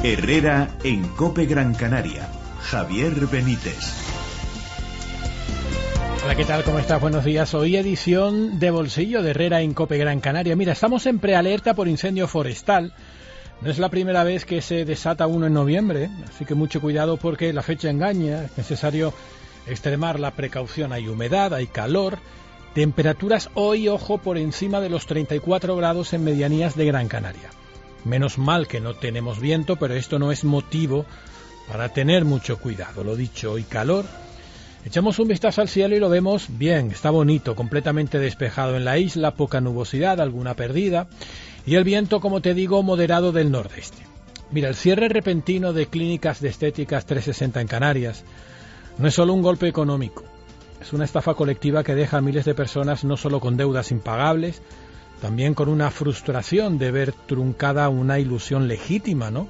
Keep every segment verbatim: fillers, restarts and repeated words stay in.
Herrera en COPE Gran Canaria. Javier Benítez. Hola, ¿qué tal? ¿Cómo estás? Buenos días. Hoy edición de Bolsillo de Herrera en COPE Gran Canaria. Mira, estamos en prealerta por incendio forestal. No es la primera vez que se desata uno en noviembre, así que mucho cuidado porque la fecha engaña. Es necesario extremar la precaución. Hay humedad, hay calor, temperaturas hoy, ojo, por encima de los treinta y cuatro grados en medianías de Gran Canaria. Menos mal que no tenemos viento, pero esto no es motivo para tener mucho cuidado. Lo dicho, hoy calor. Echamos un vistazo al cielo y lo vemos bien, está bonito, completamente despejado en la isla, poca nubosidad, alguna perdida, y el viento, como te digo, moderado del nordeste. Mira, el cierre repentino de clínicas de estéticas trescientos sesenta en Canarias no es solo un golpe económico, es una estafa colectiva que deja a miles de personas no solo con deudas impagables, también con una frustración de ver truncada una ilusión legítima, ¿no?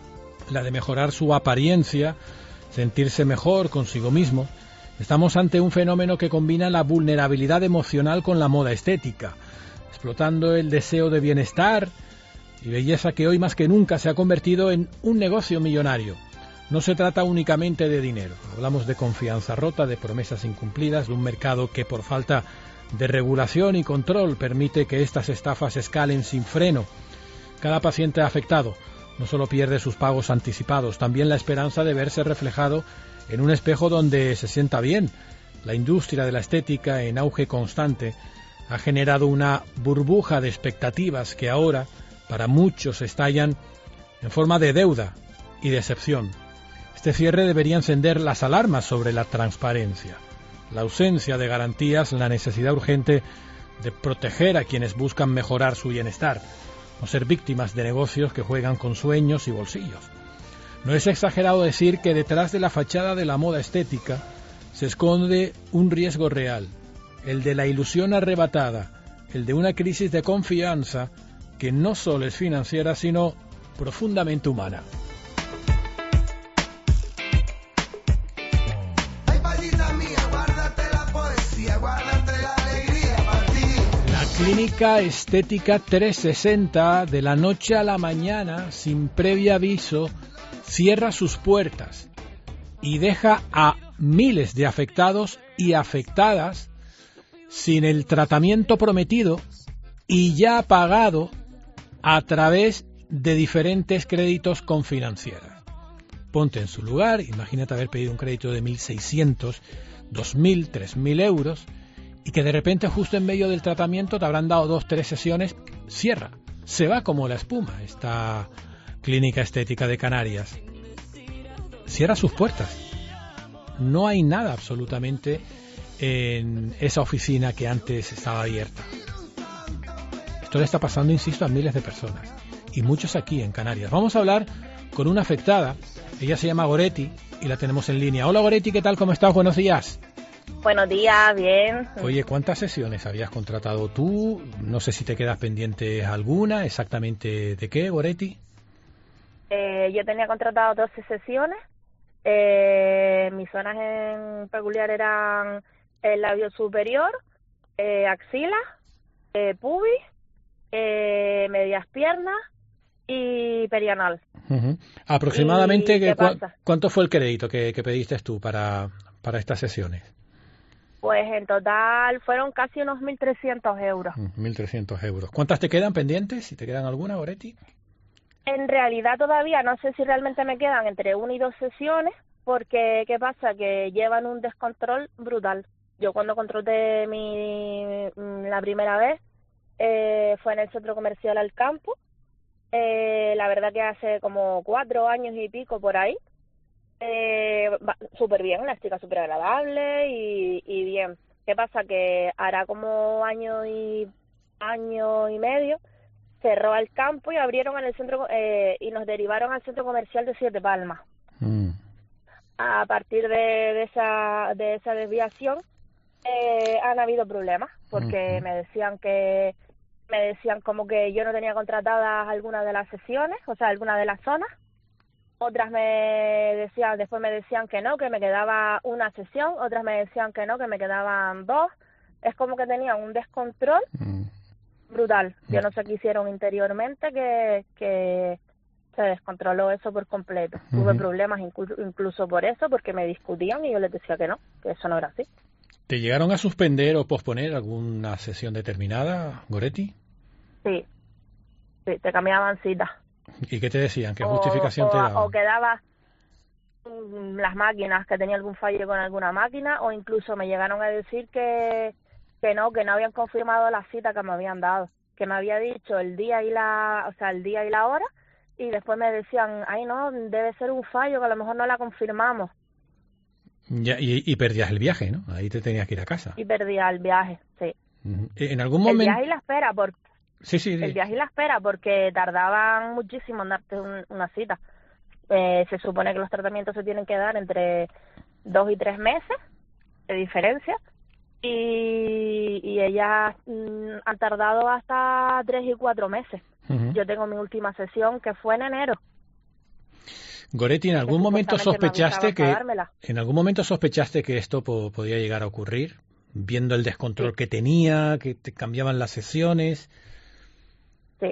La de mejorar su apariencia, sentirse mejor consigo mismo. Estamos ante un fenómeno que combina la vulnerabilidad emocional con la moda estética, explotando el deseo de bienestar y belleza que hoy más que nunca se ha convertido en un negocio millonario. No se trata únicamente de dinero, hablamos de confianza rota, de promesas incumplidas, de un mercado que por falta de regulación y control permite que estas estafas escalen sin freno. Cada paciente afectado no solo pierde sus pagos anticipados, también la esperanza de verse reflejado en un espejo donde se sienta bien. La industria de la estética, en auge constante, ha generado una burbuja de expectativas que ahora, para muchos, estallan en forma de deuda y decepción. Este cierre debería encender las alarmas sobre la transparencia, la ausencia de garantías, la necesidad urgente de proteger a quienes buscan mejorar su bienestar, no ser víctimas de negocios que juegan con sueños y bolsillos. No es exagerado decir que detrás de la fachada de la moda estética se esconde un riesgo real, el de la ilusión arrebatada, el de una crisis de confianza que no solo es financiera, sino profundamente humana. La Clínica Estética trescientos sesenta, de la noche a la mañana, sin previo aviso, cierra sus puertas y deja a miles de afectados y afectadas sin el tratamiento prometido y ya pagado a través de diferentes créditos con financieras. Ponte en su lugar, imagínate haber pedido un crédito de mil seiscientos, dos mil, tres mil euros y que de repente justo en medio del tratamiento te habrán dado dos, tres sesiones, cierra, se va como la espuma esta Clínica Estética de Canarias. Cierra sus puertas. No hay nada absolutamente en esa oficina que antes estaba abierta. Esto le está pasando, insisto, a miles de personas y muchos aquí en Canarias. Vamos a hablar con una afectada. Ella se llama Goretti y la tenemos en línea. Hola Goretti, ¿qué tal? ¿Cómo estás? Buenos días. Buenos días, bien. Oye, ¿cuántas sesiones habías contratado tú? No sé si te quedas pendiente alguna. ¿Exactamente de qué, Goretti? Eh, yo tenía contratado doce sesiones. Eh, mis zonas en peculiar eran el labio superior, eh, axila, eh, pubis, eh, medias piernas y perianal. Uh-huh. Aproximadamente, ¿Y qué ¿cu- pasa? ¿cuánto fue el crédito que, que pediste tú para, para estas sesiones? Pues en total fueron casi unos mil trescientos euros. Uh, mil trescientos euros. ¿Cuántas te quedan pendientes? ¿Si te quedan alguna, Goretti? En realidad todavía no sé si realmente me quedan entre una y dos sesiones, porque ¿qué pasa? Que llevan un descontrol brutal. Yo cuando contraté mi la primera vez eh, fue en el centro comercial Alcampo. Eh, la verdad que hace como cuatro años y pico por ahí. Eh, súper bien, una chica súper agradable y, y bien. ¿Qué pasa? Que hará como año y año y medio cerró el campo y abrieron en el centro eh, y nos derivaron al centro comercial de Siete Palmas. Mm. A partir de, de esa de esa desviación eh, han habido problemas porque mm. me decían que me decían como que yo no tenía contratadas algunas de las sesiones, o sea, algunas de las zonas. Otras me decían, después me decían que no, que me quedaba una sesión, otras me decían que no, que me quedaban dos. Es como que tenían un descontrol mm. brutal. Yo no sé qué hicieron interiormente, que, que se descontroló eso por completo. Uh-huh. Tuve problemas incluso, incluso por eso, porque me discutían y yo les decía que no, que eso no era así. ¿Te llegaron a suspender o posponer alguna sesión determinada, Goretti? Sí, sí, te cambiaban citas. ¿Y qué te decían? ¿Qué o, justificación o, te daban? O quedaba las máquinas, que tenía algún fallo con alguna máquina, o incluso me llegaron a decir que, que no, que no habían confirmado la cita que me habían dado, que me había dicho el día y la, o sea, el día y la hora, y después me decían, ay no, debe ser un fallo, que a lo mejor no la confirmamos. Ya, y, y perdías el viaje, ¿no? Ahí te tenías que ir a casa. Y perdía el viaje, sí. Uh-huh. En algún momento... El viaje y la espera, por... sí, sí, sí. El viaje y la espera, porque tardaban muchísimo en darte un, una cita. Eh, se supone que los tratamientos se tienen que dar entre dos y tres meses de diferencia, y, y ellas mm, han tardado hasta tres y cuatro meses. Uh-huh. Yo tengo mi última sesión, que fue en enero. Goretti, ¿en algún momento sospechaste que en algún momento sospechaste que esto po- podía llegar a ocurrir, viendo el descontrol sí. que tenía, que te cambiaban las sesiones? Sí.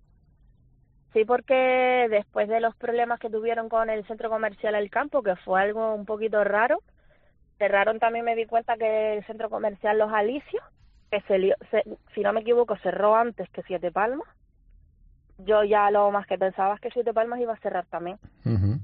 Sí, porque después de los problemas que tuvieron con el centro comercial El Campo, que fue algo un poquito raro, cerraron, también me di cuenta que el centro comercial Los Alicios, que se, se, si no me equivoco, cerró antes que Siete Palmas. Yo ya lo más que pensaba es que Siete Palmas iba a cerrar también. Uh-huh.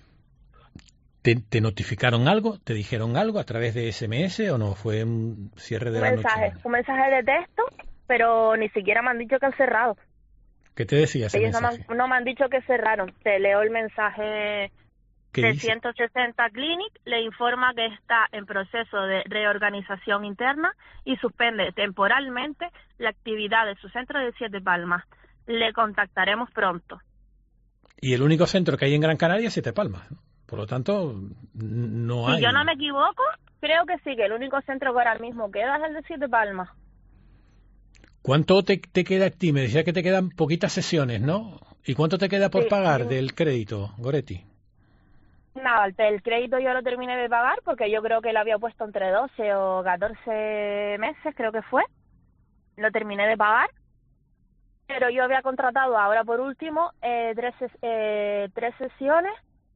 ¿Te, ¿Te notificaron algo? ¿Te dijeron algo a través de ese eme ese o no? ¿Fue un cierre de un la mensaje, noche? Un mensaje de texto, pero ni siquiera me han dicho que han cerrado. ¿Qué te decía ese Ellos mensaje? No me, han, no me han dicho que cerraron. Te leo el mensaje de dice? ciento sesenta Clinic. Le informa que está en proceso de reorganización interna y suspende temporalmente la actividad de su centro de Siete Palmas. Le contactaremos pronto. Y el único centro que hay en Gran Canaria es Siete Palmas, ¿no? Por lo tanto, no si hay... Si yo no me equivoco, creo que sí, que el único centro que ahora mismo queda es el de Siete Palmas. ¿Cuánto te, te queda a ti? Me decía que te quedan poquitas sesiones, ¿no? ¿Y cuánto te queda por sí, pagar sí. del crédito, Goretti? Nada, el crédito yo lo terminé de pagar porque yo creo que lo había puesto entre doce o catorce meses, creo que fue. Lo terminé de pagar. Pero yo había contratado ahora por último eh, tres, eh, tres sesiones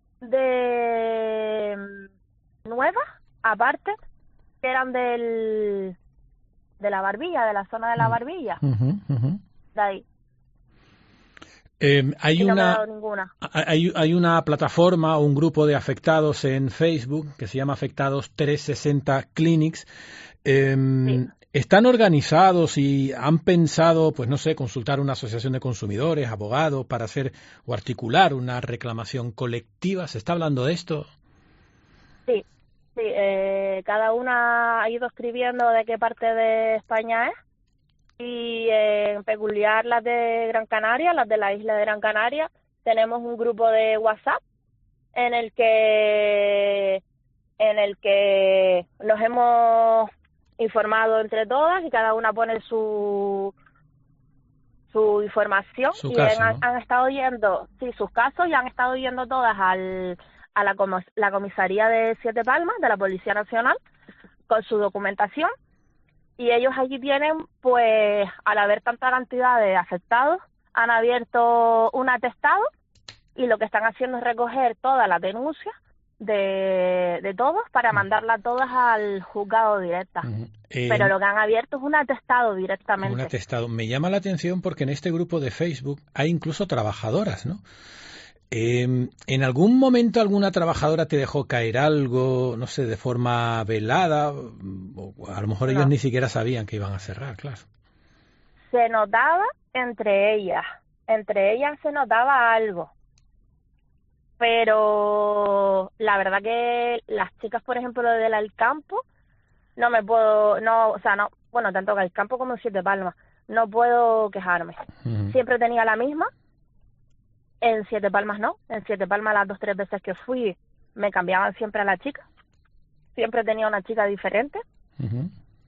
de nuevas, aparte, que eran del de la barbilla, de la zona de la barbilla. Uh-huh, uh-huh. De ahí. Eh, hay, y no una, me he dado ninguna. hay, hay una plataforma o un grupo de afectados en Facebook que se llama Afectados trescientos sesenta Clinics. Eh, sí. ¿Están organizados y han pensado, pues no sé, consultar una asociación de consumidores, abogados, para hacer o articular una reclamación colectiva? ¿Se está hablando de esto? Sí, sí. Eh, cada una ha ido escribiendo de qué parte de España es. Y eh, en peculiar las de Gran Canaria, las de la isla de Gran Canaria, tenemos un grupo de WhatsApp en el que en el que nos hemos informado entre todas y cada una pone su su información su y caso, han, ¿no? han estado yendo sí sus casos y han estado yendo todas al a la, la comisaría de Siete Palmas de la Policía Nacional con su documentación. Y ellos allí tienen, pues, al haber tanta cantidad de afectados, han abierto un atestado y lo que están haciendo es recoger todas las denuncias de, de todos para mandarlas todas al juzgado directa. Uh-huh. Eh, Pero lo que han abierto es un atestado directamente. Un atestado. Me llama la atención porque en este grupo de Facebook hay incluso trabajadoras, ¿no? Eh, ¿En algún momento alguna trabajadora te dejó caer algo, no sé, de forma velada? O a lo mejor ellos no. Ni siquiera sabían que iban a cerrar, claro. Se notaba entre ellas, entre ellas se notaba algo. Pero la verdad que las chicas, por ejemplo, del Alcampo, no me puedo, no, o sea, no, bueno, tanto que Alcampo como Siete Palmas, no puedo quejarme. Uh-huh. Siempre tenía la misma. En Siete Palmas no, en Siete Palmas las dos tres veces que fui me cambiaban siempre a la chica, siempre tenía una chica diferente. Uh-huh.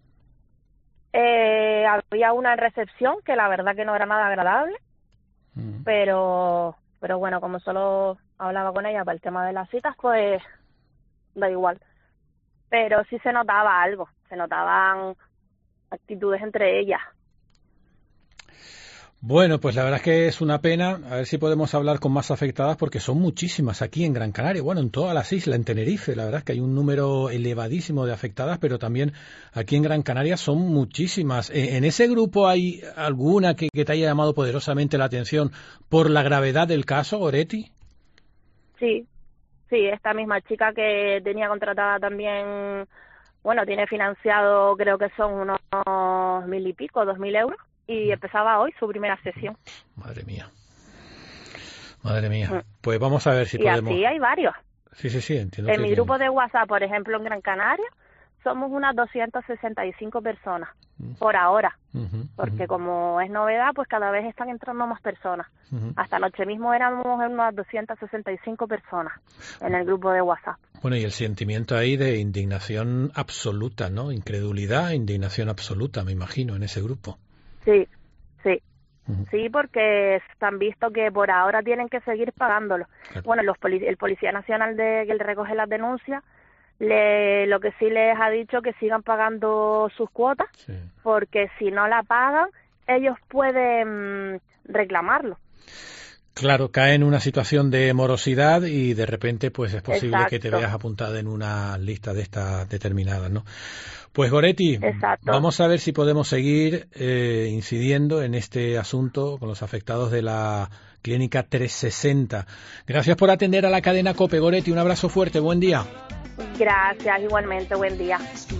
Eh, había una en recepción que la verdad que no era nada agradable, uh-huh. pero pero bueno, como solo hablaba con ella para el tema de las citas, pues da igual. Pero sí se notaba algo, se notaban actitudes entre ellas. Bueno, pues la verdad es que es una pena. A ver si podemos hablar con más afectadas, porque son muchísimas aquí en Gran Canaria, bueno, en todas las islas, en Tenerife. La verdad es que hay un número elevadísimo de afectadas, pero también aquí en Gran Canaria son muchísimas. ¿En ese grupo hay alguna que, que te haya llamado poderosamente la atención por la gravedad del caso, Goretti? Sí, sí, esta misma chica que tenía contratada también, bueno, tiene financiado, creo que son unos mil y pico, dos mil euros. Y empezaba hoy su primera sesión. Madre mía. Madre mía. Pues vamos a ver si y podemos... Y así hay varios. Sí, sí, sí, entiendo. En que mi tienen... grupo de WhatsApp, por ejemplo, en Gran Canaria, somos unas doscientas sesenta y cinco personas uh-huh. por ahora. Uh-huh. Porque uh-huh. como es novedad, pues cada vez están entrando más personas. Uh-huh. Hasta anoche mismo éramos unas doscientas sesenta y cinco personas en el grupo de WhatsApp. Bueno, y el sentimiento ahí de indignación absoluta, ¿no? Incredulidad, indignación absoluta, me imagino, en ese grupo. Sí, sí, uh-huh. sí, porque han visto que por ahora tienen que seguir pagándolo. Claro. Bueno, los poli- el Policía Nacional de que le recoge las denuncias, le, lo que sí les ha dicho que sigan pagando sus cuotas, sí. porque si no la pagan, ellos pueden reclamarlo. Claro, cae en una situación de morosidad y de repente pues es posible Exacto. que te veas apuntada en una lista de estas determinadas, ¿no? Pues Goretti, Exacto. vamos a ver si podemos seguir eh, incidiendo en este asunto con los afectados de la Clínica trescientos sesenta. Gracias por atender a la cadena COPE, Goretti, un abrazo fuerte, buen día. Gracias, igualmente, buen día.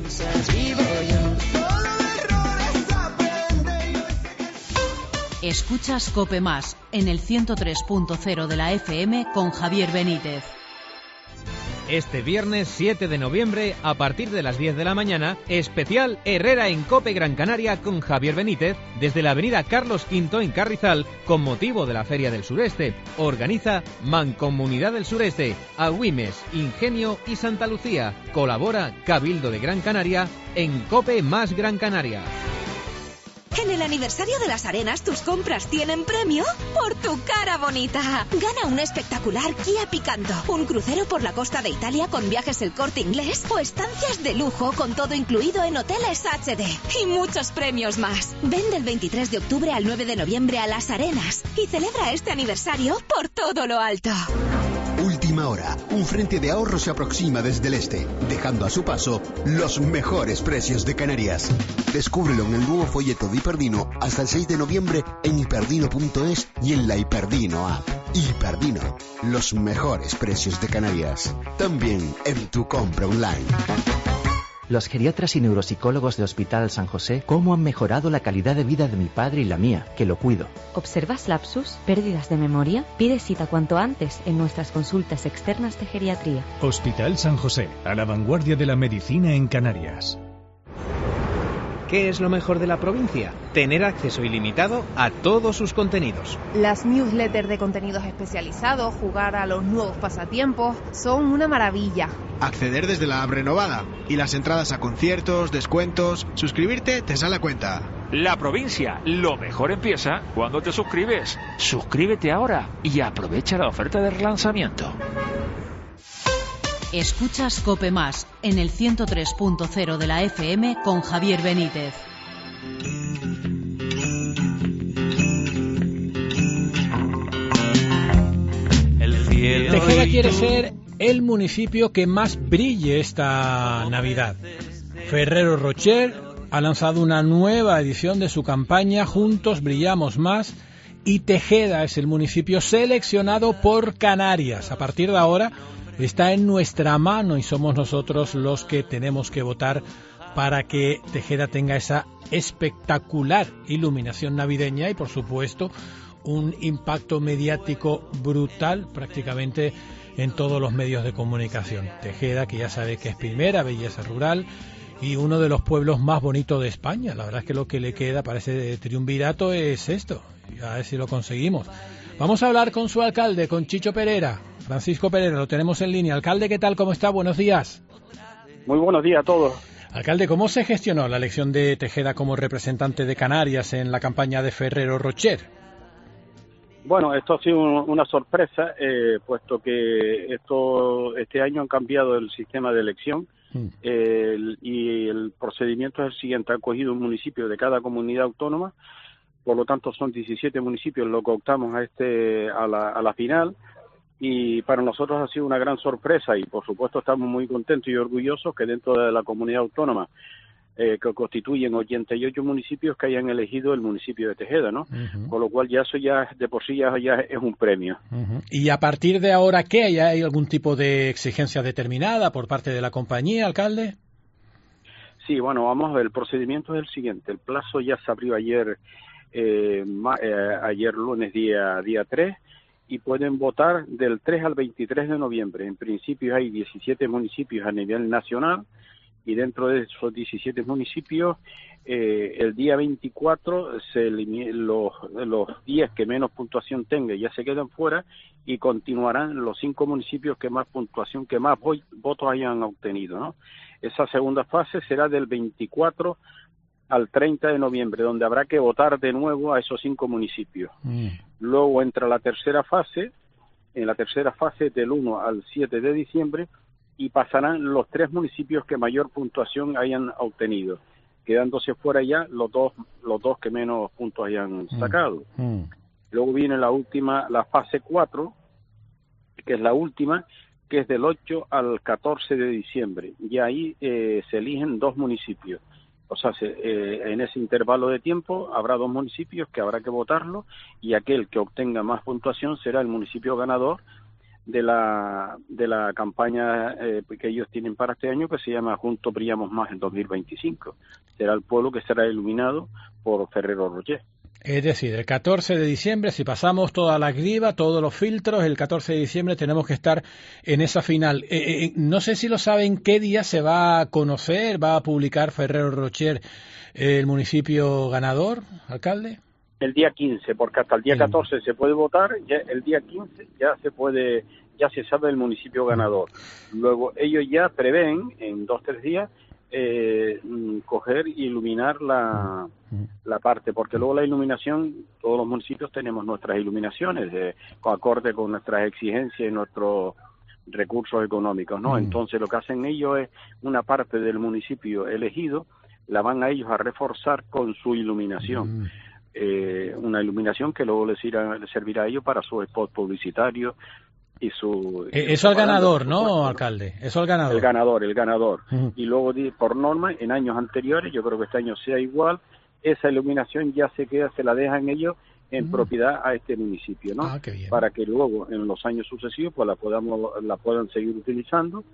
Escuchas COPE Más en el ciento tres punto cero de la F M con Javier Benítez. Este viernes siete de noviembre, a partir de las diez de la mañana, especial Herrera en COPE Gran Canaria con Javier Benítez desde la avenida Carlos quinto en Carrizal con motivo de la Feria del Sureste. Organiza Mancomunidad del Sureste, Agüimes, Ingenio y Santa Lucía. Colabora Cabildo de Gran Canaria en COPE Más Gran Canaria. En el aniversario de las Arenas, tus compras tienen premio por tu cara bonita. Gana un espectacular Kia Picanto, un crucero por la costa de Italia con viajes El Corte Inglés o estancias de lujo con todo incluido en hoteles H D. Y muchos premios más. Ven del veintitrés de octubre al nueve de noviembre a las Arenas y celebra este aniversario por todo lo alto. Última hora. Un frente de ahorro se aproxima desde el este, dejando a su paso los mejores precios de Canarias. Descúbrelo en el nuevo folleto de Hiperdino hasta el seis de noviembre en hiperdino punto es y en la Hiperdino app. Hiperdino, los mejores precios de Canarias. También en tu compra online. Los geriatras y neuropsicólogos de Hospital San José, ¿cómo han mejorado la calidad de vida de mi padre y la mía, que lo cuido? ¿Observas lapsus, pérdidas de memoria? Pide cita cuanto antes en nuestras consultas externas de geriatría. Hospital San José, a la vanguardia de la medicina en Canarias. ¿Qué es lo mejor de la provincia? Tener acceso ilimitado a todos sus contenidos. Las newsletters de contenidos especializados, jugar a los nuevos pasatiempos, son una maravilla. Acceder desde la app renovada y las entradas a conciertos, descuentos, suscribirte te sale a cuenta. La provincia, lo mejor empieza cuando te suscribes. Suscríbete ahora y aprovecha la oferta de relanzamiento. Escuchas COPE Más en el ciento tres punto cero de la F M con Javier Benítez. Tejeda quiere ser el municipio que más brille esta Navidad. Ferrero Rocher ha lanzado una nueva edición de su campaña Juntos Brillamos Más y Tejeda es el municipio seleccionado por Canarias. A partir de ahora está en nuestra mano y somos nosotros los que tenemos que votar para que Tejeda tenga esa espectacular iluminación navideña y, por supuesto, un impacto mediático brutal prácticamente en todos los medios de comunicación. Tejeda, que ya sabe que es primera belleza rural y uno de los pueblos más bonitos de España. La verdad es que lo que le queda para ese triunvirato es esto. A ver si lo conseguimos. Vamos a hablar con su alcalde, con Chicho Pereira. Francisco Pereira, lo tenemos en línea. Alcalde, ¿qué tal? ¿Cómo está? Buenos días. Muy buenos días a todos. Alcalde, ¿cómo se gestionó la elección de Tejeda como representante de Canarias en la campaña de Ferrero Rocher? Bueno, esto ha sido una sorpresa, eh, puesto que esto este año han cambiado el sistema de elección mm. eh, el, y el procedimiento es el siguiente. Han cogido un municipio de cada comunidad autónoma por lo tanto son diecisiete municipios los que optamos a, este, a, la, a la final, y para nosotros ha sido una gran sorpresa y por supuesto estamos muy contentos y orgullosos que dentro de la comunidad autónoma Eh, que constituyen ochenta y ocho municipios que hayan elegido el municipio de Tejeda, ¿no? Uh-huh. Con lo cual ya eso ya de por sí ya, ya es un premio. Uh-huh. Y a partir de ahora, ¿qué? ¿Hay, ¿Hay algún tipo de exigencia determinada por parte de la compañía, alcalde? Sí, bueno, vamos a ver, el procedimiento es el siguiente. El plazo ya se abrió ayer, eh, ma, eh, ayer lunes día, día tres, y pueden votar del tres al veintitrés de noviembre. En principio hay diecisiete municipios a nivel nacional, y dentro de esos diecisiete municipios, eh, el día veinticuatro, se los, los diez que menos puntuación tengan ya se quedan fuera, y continuarán los cinco municipios que más puntuación, que más votos hayan obtenido, ¿no? Esa segunda fase será del veinticuatro al treinta de noviembre, donde habrá que votar de nuevo a esos cinco municipios. Mm. Luego entra la tercera fase, en la tercera fase del uno al siete de diciembre, y pasarán los tres municipios que mayor puntuación hayan obtenido, quedándose fuera ya los dos los dos que menos puntos hayan sacado. Mm. Mm. Luego viene la última, la fase cuatro, que es la última, que es del ocho al catorce de diciembre, y ahí eh, se eligen dos municipios. O sea, se, eh, en ese intervalo de tiempo habrá dos municipios que habrá que votarlo, y aquel que obtenga más puntuación será el municipio ganador de la de la campaña eh, que ellos tienen para este año, que se llama Juntos Brillamos Más en dos mil veinticinco. Será el pueblo que será iluminado por Ferrero Rocher. Es decir, el catorce de diciembre, si pasamos toda la criba, todos los filtros, el catorce de diciembre tenemos que estar en esa final. Eh, eh, no sé si lo saben, ¿qué día se va a conocer, va a publicar Ferrero Rocher eh, el municipio ganador, alcalde? El día quince, porque hasta el día catorce se puede votar, ya el día quince ya se puede, ya se sabe el municipio ganador. Luego ellos ya prevén en dos tres días eh, coger y iluminar la, la parte, porque luego la iluminación, todos los municipios tenemos nuestras iluminaciones, de, acorde con nuestras exigencias y nuestros recursos económicos, ¿no? Mm. Entonces lo que hacen ellos es una parte del municipio elegido, la van a ellos a reforzar con su iluminación. Mm. Eh, una iluminación que luego les, irá, les servirá a ellos para su spot publicitario y su... Eh, eso al ganador, ¿no, alcalde? Eso al ganador. El ganador, el ganador. Uh-huh. Y luego, por norma, en años anteriores, yo creo que este año sea igual, esa iluminación ya se queda, se la dejan ellos en uh-huh. propiedad a este municipio, ¿no? Ah, qué bien. Para que luego, en los años sucesivos, pues la podamos la puedan seguir utilizando.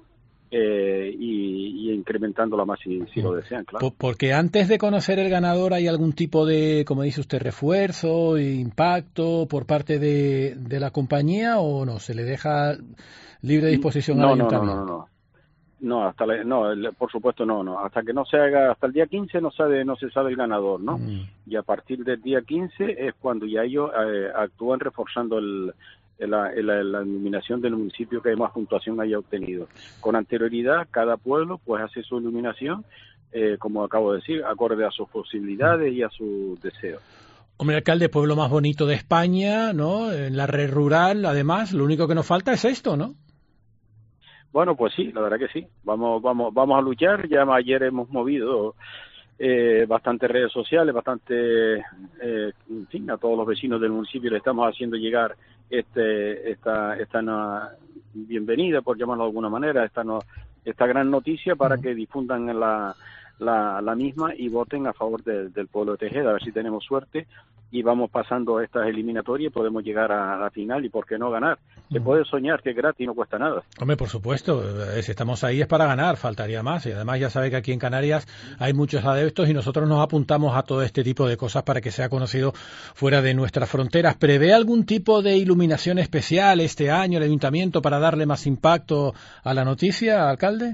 Eh, y, y incrementándola más si, si lo desean, claro. Porque antes de conocer el ganador hay algún tipo de, como dice usted, refuerzo, impacto por parte de, de la compañía, o no, se le deja libre disposición no, al no, ayuntamiento. No, no, no, no, hasta la, no, por supuesto no, no, hasta que no se haga, hasta el día quince no sabe, no se sabe el ganador, ¿no? Mm. Y a partir del día quince es cuando ya ellos eh, actúan reforzando el La, la, la iluminación del municipio que más puntuación haya obtenido. Con anterioridad, cada pueblo pues hace su iluminación, eh, como acabo de decir, acorde a sus posibilidades y a sus deseos. Hombre, alcalde, pueblo más bonito de España, ¿no? En la red rural, además, lo único que nos falta es esto, ¿no? Bueno, pues sí, la verdad que sí. Vamos, vamos, vamos a luchar. Ya ayer hemos movido eh, bastantes redes sociales, bastante, eh, en fin, a todos los vecinos del municipio le estamos haciendo llegar este esta esta no, bienvenida, por llamarlo de alguna manera, esta no, esta gran noticia para uh-huh. que difundan la, la la misma y voten a favor de, del pueblo de Tejeda, a ver si tenemos suerte y vamos pasando estas eliminatorias y podemos llegar a la final y por qué no ganar. Se puede soñar que es gratis y no cuesta nada. Hombre, por supuesto, si estamos ahí es para ganar, faltaría más. Y además ya sabe que aquí en Canarias hay muchos adeptos y nosotros nos apuntamos a todo este tipo de cosas para que sea conocido fuera de nuestras fronteras. ¿Prevé algún tipo de iluminación especial este año el ayuntamiento para darle más impacto a la noticia, alcalde?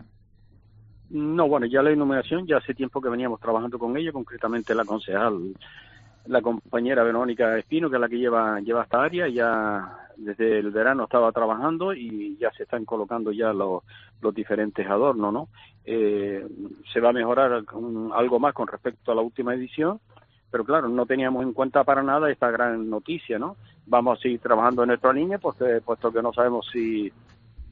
No, bueno, ya la iluminación, ya hace tiempo que veníamos trabajando con ella, concretamente la concejal, la compañera Verónica Espino, que es la que lleva lleva esta área, ya desde el verano estaba trabajando y ya se están colocando ya los, los diferentes adornos, ¿no? Eh, se va a mejorar con, algo más con respecto a la última edición, pero claro, no teníamos en cuenta para nada esta gran noticia, ¿no? Vamos a seguir trabajando en nuestra línea, pues, eh, puesto que no sabemos si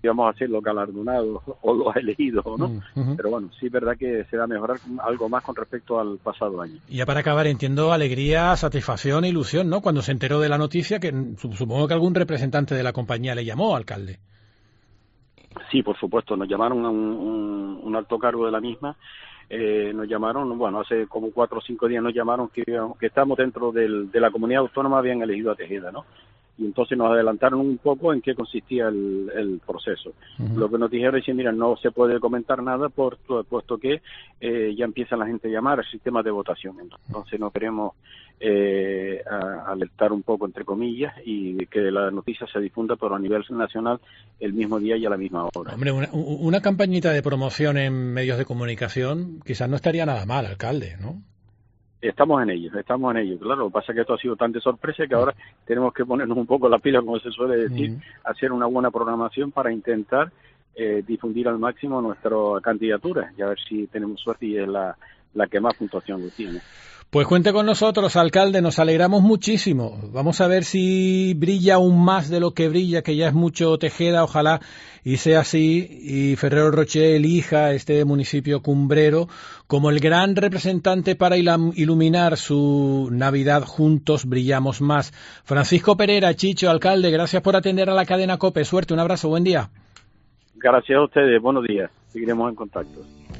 íbamos a ser los galardonados o los elegidos o no, uh-huh. pero bueno, sí es verdad que se va a mejorar algo más con respecto al pasado año. Y ya para acabar, entiendo alegría, satisfacción e ilusión, ¿no? Cuando se enteró de la noticia, que supongo que algún representante de la compañía le llamó, alcalde. Sí, por supuesto, nos llamaron a un, un, un alto cargo de la misma. Eh, nos llamaron, bueno, hace como cuatro o cinco días nos llamaron que, que estamos dentro del, de la comunidad autónoma, habían elegido a Tejeda, ¿no? Y entonces nos adelantaron un poco en qué consistía el, el proceso. Uh-huh. Lo que nos dijeron es que, mira, no se puede comentar nada por, puesto que eh, ya empieza la gente a llamar al sistema de votación. Entonces no queremos eh, a, alertar un poco, entre comillas, y que la noticia se difunda, pero a nivel nacional el mismo día y a la misma hora. Hombre, una, una campañita de promoción en medios de comunicación quizás no estaría nada mal, alcalde, ¿no? Estamos en ello, estamos en ello. Claro, lo que pasa es que esto ha sido tan de sorpresa que ahora tenemos que ponernos un poco la pila, como se suele decir, uh-huh. hacer una buena programación para intentar eh, difundir al máximo nuestra candidatura y a ver si tenemos suerte y es la, la que más puntuación lo tiene. Pues cuente con nosotros, alcalde, nos alegramos muchísimo. Vamos a ver si brilla aún más de lo que brilla, que ya es mucho Tejeda, ojalá y sea así, y Ferrero Rocher elija este municipio cumbrero como el gran representante para iluminar su Navidad. Juntos brillamos más. Francisco Pereira, Chicho, alcalde, gracias por atender a la cadena COPE. Suerte, un abrazo, buen día. Gracias a ustedes, buenos días. Seguiremos en contacto.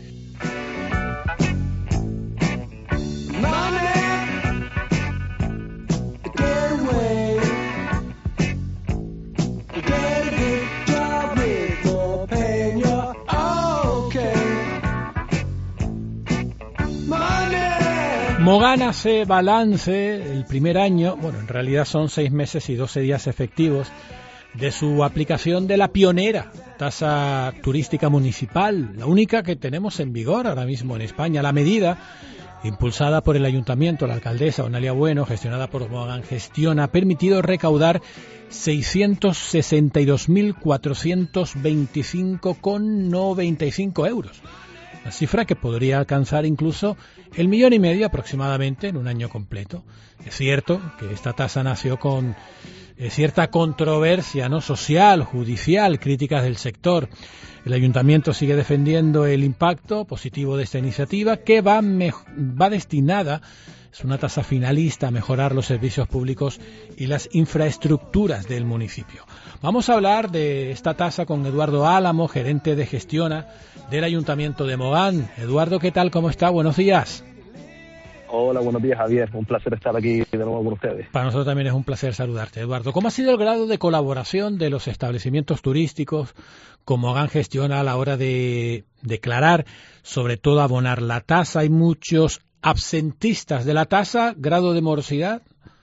Mogán hace balance el primer año, bueno, en realidad son seis meses y doce días efectivos, de su aplicación de la pionera tasa turística municipal, la única que tenemos en vigor ahora mismo en España. La medida, impulsada por el ayuntamiento, la alcaldesa Onalia Bueno, gestionada por Mogán Gestión, ha permitido recaudar seiscientos sesenta y dos mil cuatrocientos veinticinco con noventa y cinco euros. Una cifra que podría alcanzar incluso el millón y medio aproximadamente en un año completo. Es cierto que esta tasa nació con eh, cierta controversia, ¿no?, social, judicial, críticas del sector. El ayuntamiento sigue defendiendo el impacto positivo de esta iniciativa, que va, va destinada, es una tasa finalista, a mejorar los servicios públicos y las infraestructuras del municipio. Vamos a hablar de esta tasa con Eduardo Álamo, gerente de Gestiona del Ayuntamiento de Mogán. Eduardo, ¿qué tal? ¿Cómo está? Buenos días. Hola, buenos días, Javier. Un placer estar aquí de nuevo con ustedes. Para nosotros también es un placer saludarte, Eduardo. ¿Cómo ha sido el grado de colaboración de los establecimientos turísticos con Mogán Gestiona a la hora de declarar, sobre todo abonar la tasa? ¿Hay muchos absentistas de la tasa? ¿Grado de morosidad?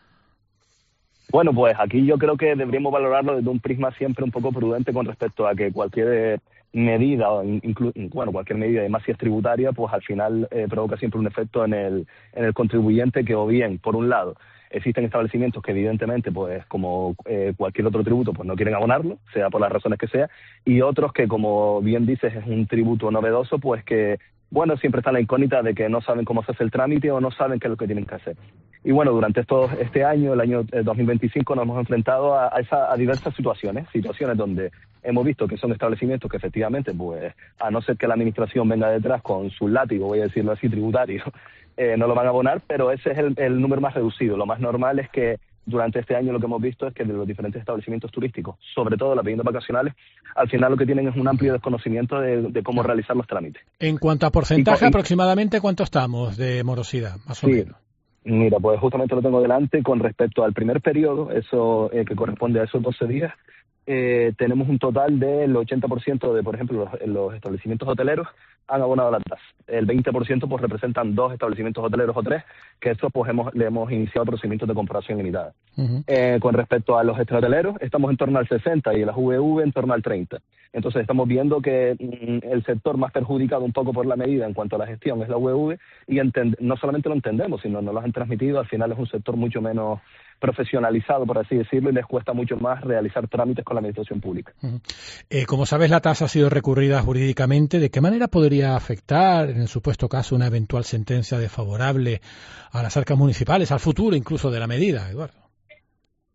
Bueno, pues aquí yo creo que deberíamos valorarlo desde un prisma siempre un poco prudente con respecto a que cualquier medida, inclu bueno, cualquier medida de masias tributaria, pues al final eh, provoca siempre un efecto en el, en el contribuyente que, o bien, por un lado, existen establecimientos que evidentemente, pues como eh, cualquier otro tributo, pues no quieren abonarlo, sea por las razones que sea, y otros que, como bien dices, es un tributo novedoso, pues que, bueno, siempre está la incógnita de que no saben cómo se hace el trámite o no saben qué es lo que tienen que hacer. Y bueno, durante estos, este año, el año dos mil veinticinco, nos hemos enfrentado a, a, esa, a diversas situaciones, situaciones donde hemos visto que son establecimientos que efectivamente, pues, a no ser que la administración venga detrás con su látigo, voy a decirlo así, tributario, eh, no lo van a abonar, pero ese es el, el número más reducido. Lo más normal es que durante este año lo que hemos visto es que de los diferentes establecimientos turísticos, sobre todo las viviendas vacacionales, al final lo que tienen es un amplio desconocimiento de, de cómo realizar los trámites. En cuanto a porcentaje, y, aproximadamente, ¿cuánto estamos de morosidad, más o sí, menos? Mira, pues justamente lo tengo delante. Con respecto al primer periodo, eso eh, que corresponde a esos doce días, eh, tenemos un total del ochenta por ciento de, por ejemplo, los, los establecimientos hoteleros han abonado la tasa. El veinte por ciento pues representan dos establecimientos hoteleros o tres, que estos pues hemos, le hemos iniciado procedimientos de comprobación limitada. Uh-huh. Eh, con respecto a los extrahoteleros, estamos en torno al sesenta y las V V en torno al treinta. Entonces estamos viendo que mm, el sector más perjudicado un poco por la medida en cuanto a la gestión es la V V, y entend- no solamente lo entendemos, sino nos lo han transmitido. Al final es un sector mucho menos profesionalizado, por así decirlo, y les cuesta mucho más realizar trámites con la administración pública. Uh-huh. Eh, como sabes, la tasa ha sido recurrida jurídicamente. ¿De qué manera podría afectar, en el supuesto caso, una eventual sentencia desfavorable a las arcas municipales, al futuro incluso de la medida, Eduardo?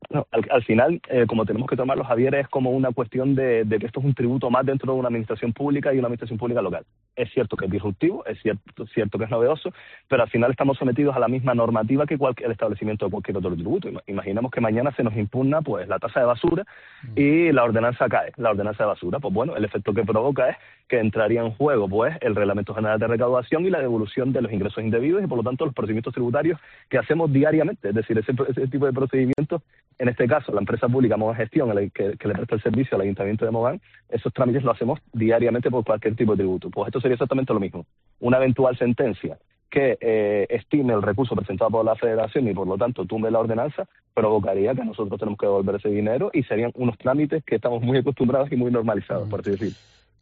No, al, al final, eh, como tenemos que tomarlo, Javier, es como una cuestión de, de que esto es un tributo más dentro de una administración pública y una administración pública local. Es cierto que es disruptivo, es cierto, cierto que es novedoso, pero al final estamos sometidos a la misma normativa que cualquier, el establecimiento de cualquier otro tributo. Imaginemos que mañana se nos impugna pues la tasa de basura y la ordenanza cae, la ordenanza de basura. Pues bueno, el efecto que provoca es que entraría en juego pues el Reglamento General de Recaudación y la devolución de los ingresos indebidos y por lo tanto los procedimientos tributarios que hacemos diariamente. Es decir, ese, ese tipo de procedimientos, en este caso la empresa pública Mogán Gestión, que, que le presta el servicio al Ayuntamiento de Mogán, esos trámites los hacemos diariamente por cualquier tipo de tributo. Pues esto sería exactamente lo mismo. Una eventual sentencia que eh, estime el recurso presentado por la Federación y por lo tanto tumbe la ordenanza, provocaría que nosotros tenemos que devolver ese dinero y serían unos trámites que estamos muy acostumbrados y muy normalizados, por así decirlo.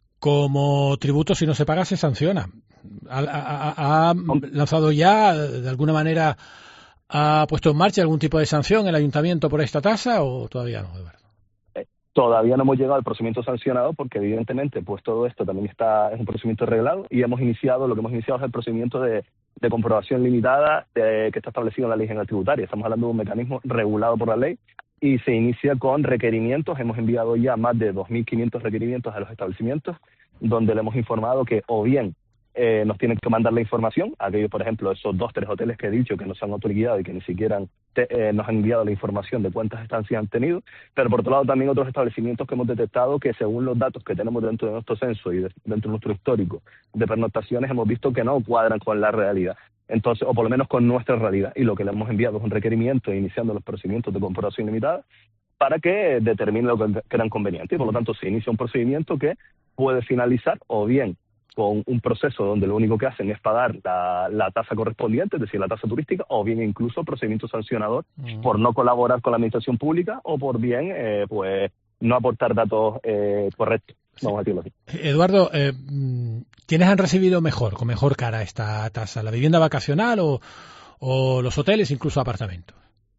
Como tributo, si no se paga, se sanciona. ¿Ha, ha, ha lanzado ya, de alguna manera, ha puesto en marcha algún tipo de sanción el Ayuntamiento por esta tasa o todavía no, Eduardo? Todavía no hemos llegado al procedimiento sancionado porque evidentemente pues todo esto también está es un procedimiento reglado y hemos iniciado, lo que hemos iniciado es el procedimiento de, de comprobación limitada de, que está establecido en la Ley General Tributaria. Estamos hablando de un mecanismo regulado por la ley y se inicia con requerimientos. Hemos enviado ya más de dos mil quinientos requerimientos a los establecimientos donde le hemos informado que o bien Eh, nos tienen que mandar la información, aquellos, por ejemplo, esos dos, tres hoteles que he dicho que nos han autorizado y que ni siquiera te, eh, nos han enviado la información de cuántas estancias han tenido, pero por otro lado también otros establecimientos que hemos detectado que según los datos que tenemos dentro de nuestro censo y de, dentro de nuestro histórico de pernoctaciones hemos visto que no cuadran con la realidad, entonces o por lo menos con nuestra realidad, y lo que le hemos enviado es un requerimiento iniciando los procedimientos de comprobación limitada para que determine lo que crean conveniente y por lo tanto se inicia un procedimiento que puede finalizar o bien con un proceso donde lo único que hacen es pagar la, la tasa correspondiente, es decir, la tasa turística, o bien incluso procedimiento sancionador uh-huh. por no colaborar con la administración pública o por bien eh, pues no aportar datos eh, correctos, vamos a decirlo así. Eduardo, eh, ¿quiénes han recibido mejor, con mejor cara esta tasa? ¿La vivienda vacacional o, o los hoteles, incluso apartamentos?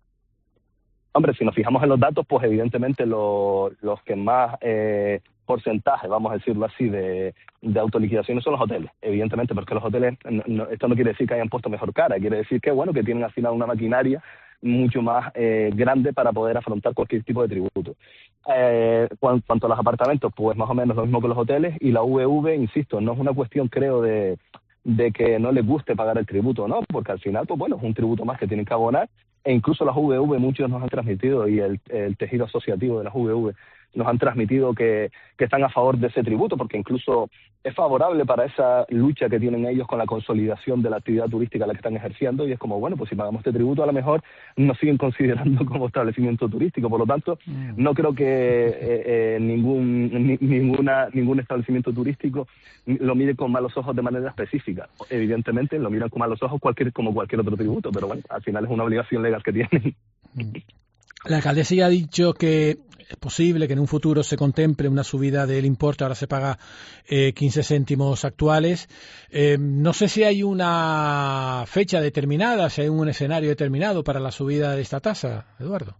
Hombre, si nos fijamos en los datos, pues evidentemente lo, los que más eh, porcentaje, vamos a decirlo así, de, de autoliquidaciones son los hoteles. Evidentemente, porque los hoteles, no, no, esto no quiere decir que hayan puesto mejor cara, quiere decir que, bueno, que tienen al final una maquinaria mucho más eh, grande para poder afrontar cualquier tipo de tributo. Eh, cuan, cuanto a los apartamentos, pues más o menos lo mismo que los hoteles, y la V V, insisto, no es una cuestión, creo, de, de que no les guste pagar el tributo, ¿no? Porque al final, pues bueno, es un tributo más que tienen que abonar, e incluso las V V muchos nos han transmitido, y el, el tejido asociativo de las V V nos han transmitido que, que están a favor de ese tributo, porque incluso es favorable para esa lucha que tienen ellos con la consolidación de la actividad turística a la que están ejerciendo, y es como, bueno, pues si pagamos este tributo a lo mejor nos siguen considerando como establecimiento turístico, por lo tanto, mm. no creo que eh, eh, ningún ni, ninguna ningún establecimiento turístico lo mire con malos ojos de manera específica. Evidentemente lo miran con malos ojos cualquier como cualquier otro tributo, pero bueno, al final es una obligación legal que tienen. La alcaldesa ya ha dicho que es posible que en un futuro se contemple una subida del importe, ahora se paga eh, quince céntimos actuales. Eh, no sé si hay una fecha determinada, si hay un escenario determinado para la subida de esta tasa, Eduardo.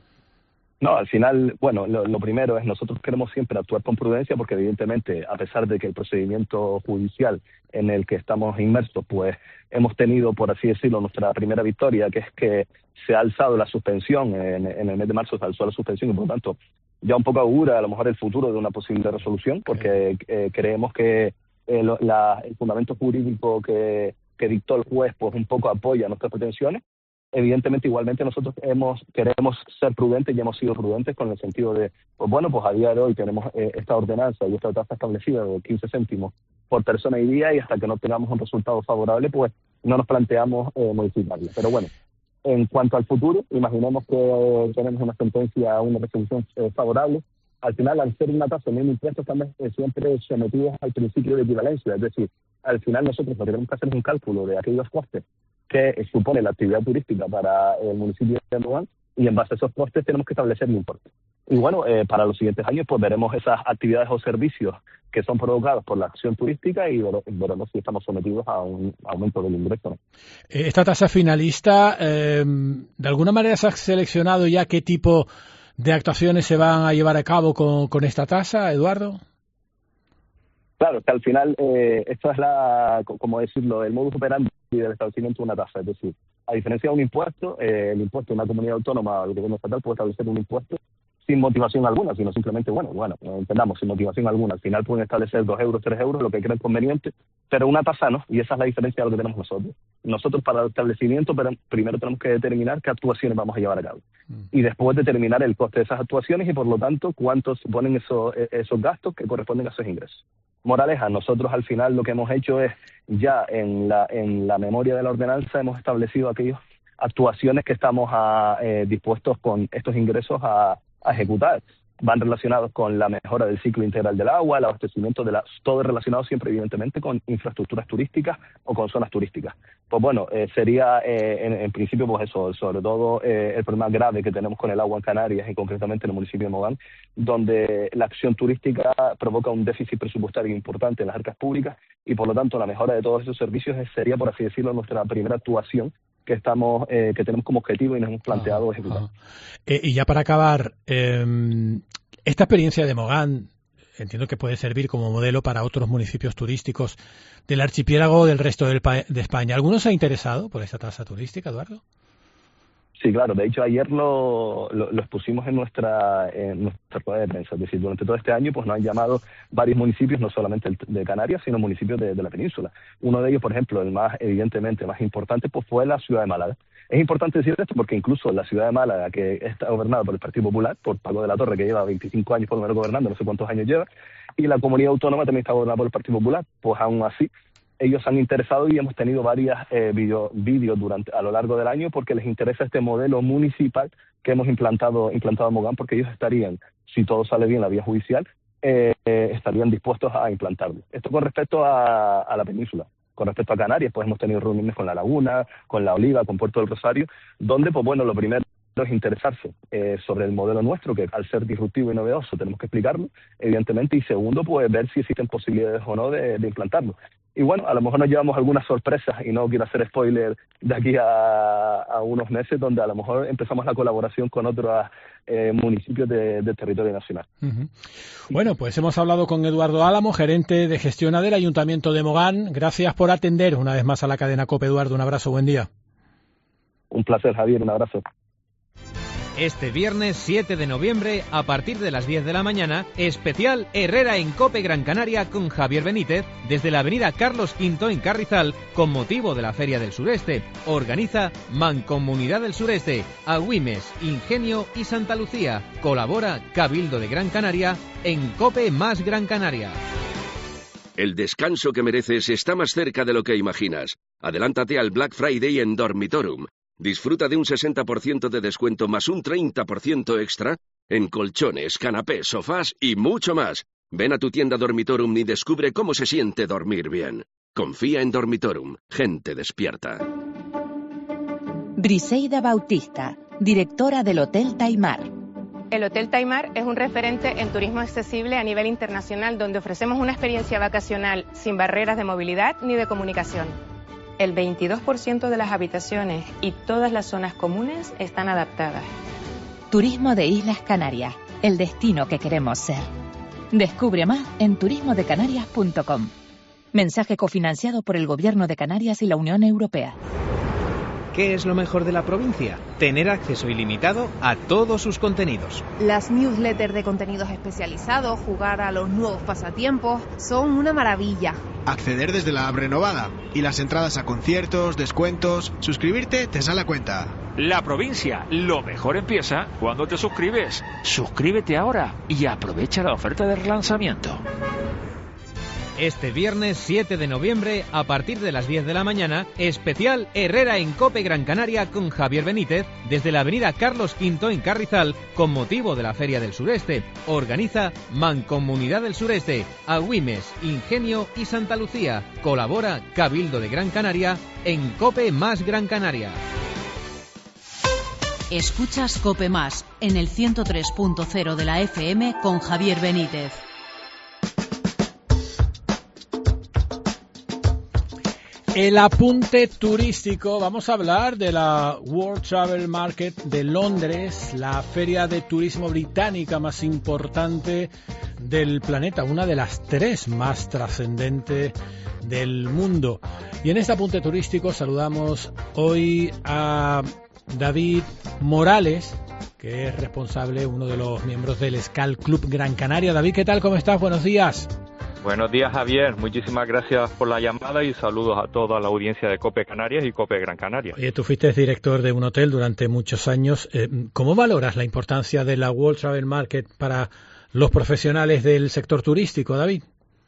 No, al final, bueno, lo, lo primero es nosotros queremos siempre actuar con prudencia porque evidentemente, a pesar de que el procedimiento judicial en el que estamos inmersos, pues hemos tenido, por así decirlo, nuestra primera victoria, que es que se ha alzado la suspensión, en, en el mes de marzo se alzó la suspensión y por lo tanto ya un poco augura a lo mejor el futuro de una posible resolución porque eh, creemos que eh, lo, la, el fundamento jurídico que, que dictó el juez pues un poco apoya nuestras pretensiones. Evidentemente, igualmente nosotros hemos queremos ser prudentes y hemos sido prudentes con el sentido de, pues bueno, pues a día de hoy tenemos eh, esta ordenanza y esta tasa establecida de quince céntimos por persona y día y hasta que no tengamos un resultado favorable, pues no nos planteamos eh, modificarlo. Pero bueno, en cuanto al futuro, imaginemos que eh, tenemos una sentencia, una resolución eh, favorable. Al final, al ser una tasa de mil impuestos, estamos eh, siempre sometidos al principio de equivalencia. Es decir, al final nosotros lo que tenemos que hacer es un cálculo de aquellos costes que supone la actividad turística para el municipio de Mogán y en base a esos costes tenemos que establecer un importe. Y bueno, eh, para los siguientes años pues veremos esas actividades o servicios que son provocados por la acción turística y veremos si estamos sometidos a un aumento del ingreso, ¿no? Esta tasa finalista, eh, ¿de alguna manera se ha seleccionado ya qué tipo de actuaciones se van a llevar a cabo con, con esta tasa, Eduardo? Claro, que al final eh, esto es la, como decirlo, el modus operandi del establecimiento de una tasa, es decir, A diferencia de un impuesto, eh, el impuesto de una comunidad autónoma o el gobierno estatal puede establecer un impuesto sin motivación alguna, sino simplemente, bueno, bueno, entendamos, sin motivación alguna. Al final pueden establecer dos euros, tres euros, lo que crean conveniente, pero una tasa no, y esa es la diferencia de lo que tenemos nosotros. Nosotros para el establecimiento pero primero tenemos que determinar qué actuaciones vamos a llevar a cabo, mm. y después determinar el coste de esas actuaciones y por lo tanto cuántos suponen esos, esos gastos que corresponden a esos ingresos. Moraleja, nosotros al final lo que hemos hecho es, ya en la, en la memoria de la ordenanza hemos establecido aquellas actuaciones que estamos a, eh, dispuestos con estos ingresos a a ejecutar. Van relacionados con la mejora del ciclo integral del agua, el abastecimiento de la... todo relacionado siempre evidentemente con infraestructuras turísticas o con zonas turísticas. Pues bueno, eh, sería eh, en, en principio pues eso, sobre todo eh, el problema grave que tenemos con el agua en Canarias y concretamente en el municipio de Mogán, donde la acción turística provoca un déficit presupuestario importante en las arcas públicas y por lo tanto la mejora de todos esos servicios sería, por así decirlo, nuestra primera actuación que estamos eh, que tenemos como objetivo y nos hemos planteado ajá, ejecutar. ajá. Eh, y ya para acabar, eh, esta experiencia de Mogán entiendo que puede servir como modelo para otros municipios turísticos del archipiélago o del resto del pa- de España. ¿Alguno se ha interesado por esta tasa turística, Eduardo? Sí, claro. De hecho, ayer lo, lo, lo expusimos en nuestra en nuestra rueda de prensa. Es decir, durante todo este año pues nos han llamado varios municipios, no solamente el de Canarias, sino municipios de, de la península. Uno de ellos, por ejemplo, el más evidentemente más importante, pues fue la ciudad de Málaga. Es importante decir esto porque incluso la ciudad de Málaga, que está gobernada por el Partido Popular, por Paco de la Torre, que lleva veinticinco años por lo menos gobernando, no sé cuántos años lleva, y la comunidad autónoma también está gobernada por el Partido Popular, pues aún así ellos se han interesado y hemos tenido varias eh, vídeos video durante a lo largo del año porque les interesa este modelo municipal que hemos implantado implantado en Mogán, porque ellos estarían, si todo sale bien la vía judicial, eh, eh, estarían dispuestos a implantarlo. Esto con respecto a, a la península. Con respecto a Canarias, pues hemos tenido reuniones con La Laguna, con La Oliva, con Puerto del Rosario, donde, pues bueno, lo primero es interesarse eh, sobre el modelo nuestro, que al ser disruptivo y novedoso tenemos que explicarlo, evidentemente, y segundo, pues ver si existen posibilidades o no de, de implantarlo. Y bueno, a lo mejor nos llevamos algunas sorpresas, y no quiero hacer spoiler de aquí a, a unos meses, donde a lo mejor empezamos la colaboración con otros eh, municipios de, de territorio nacional. Uh-huh. Bueno, pues hemos hablado con Eduardo Álamo, gerente de gestión del Ayuntamiento de Mogán. Gracias por atender una vez más a la cadena COPE, Eduardo. Un abrazo, buen día. Un placer, Javier, un abrazo. Este viernes siete de noviembre, a partir de las diez de la mañana, especial Herrera en COPE Gran Canaria con Javier Benítez desde la avenida Carlos quinto en Carrizal con motivo de la Feria del Sureste. Organiza Mancomunidad del Sureste, Agüimes, Ingenio y Santa Lucía. Colabora Cabildo de Gran Canaria en COPE más Gran Canaria. El descanso que mereces está más cerca de lo que imaginas. Adelántate al Black Friday en Dormitorum. Disfruta de un sesenta por ciento de descuento más un treinta por ciento extra en colchones, canapés, sofás y mucho más. Ven a tu tienda Dormitorum y descubre cómo se siente dormir bien. Confía en Dormitorum, gente despierta. Briseida Bautista, directora del Hotel Taimar. El Hotel Taimar es un referente en turismo accesible a nivel internacional, donde ofrecemos una experiencia vacacional sin barreras de movilidad ni de comunicación. El veintidós por ciento de las habitaciones y todas las zonas comunes están adaptadas. Turismo de Islas Canarias, el destino que queremos ser. Descubre más en turismo de canarias punto com. Mensaje cofinanciado por el Gobierno de Canarias y la Unión Europea. ¿Qué es lo mejor de la provincia? Tener acceso ilimitado a todos sus contenidos. Las newsletters de contenidos especializados, jugar a los nuevos pasatiempos, son una maravilla. Acceder desde la app renovada y las entradas a conciertos, descuentos, suscribirte te sale a cuenta. La provincia, lo mejor empieza cuando te suscribes. Suscríbete ahora y aprovecha la oferta de relanzamiento. Este viernes siete de noviembre, a partir de las diez de la mañana, especial Herrera en COPE Gran Canaria con Javier Benítez desde la avenida Carlos quinto en Carrizal con motivo de la Feria del Sureste. Organiza Mancomunidad del Sureste, Agüimes, Ingenio y Santa Lucía. Colabora Cabildo de Gran Canaria en COPE más Gran Canaria. Escuchas COPE más en el ciento tres punto cero de la F M con Javier Benítez. El apunte turístico, vamos a hablar de la World Travel Market de Londres, la feria de turismo británica más importante del planeta, una de las tres más trascendentes del mundo. Y en este apunte turístico saludamos hoy a David Morales, que es responsable, uno de los miembros del Skal Club Gran Canaria. David, ¿qué tal? ¿Cómo estás? Buenos días. Buenos días, Javier. Muchísimas gracias por la llamada y saludos a toda la audiencia de COPE Canarias y COPE Gran Canaria. Oye, tú fuiste director de un hotel durante muchos años. ¿Cómo valoras la importancia de la World Travel Market para los profesionales del sector turístico, David?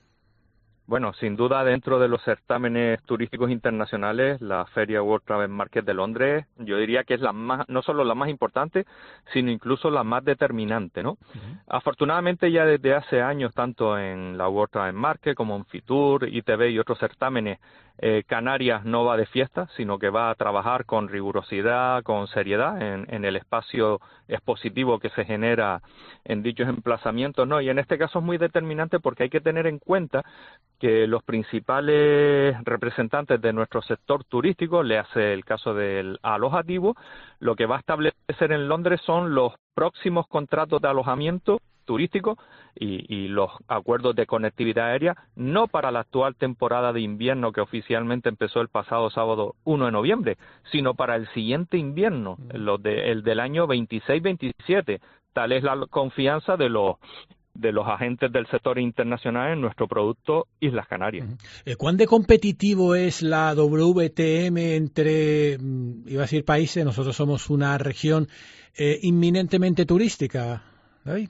Bueno, sin duda, dentro de los certámenes turísticos internacionales, la Feria World Travel Market de Londres, yo diría que es la más, no solo la más importante, sino incluso la más determinante, ¿no? Uh-huh. Afortunadamente, ya desde hace años, tanto en la World Travel Market como en Fitur, I T B y otros certámenes, eh, Canarias no va de fiesta, sino que va a trabajar con rigurosidad, con seriedad en, en el espacio expositivo que se genera en dichos emplazamientos, ¿no? Y en este caso es muy determinante porque hay que tener en cuenta que los principales representantes de nuestro sector turístico, le hace el caso del alojativo, lo que va a establecer en Londres son los próximos contratos de alojamiento turístico y, y los acuerdos de conectividad aérea, no para la actual temporada de invierno que oficialmente empezó el pasado sábado uno de noviembre, sino para el siguiente invierno, los de, el del año veintiséis veintisiete. Tal es la confianza de los de los agentes del sector internacional en nuestro producto Islas Canarias. ¿Cuán de competitivo es la W T M entre, iba a decir países, nosotros somos una región eh, inminentemente turística, David?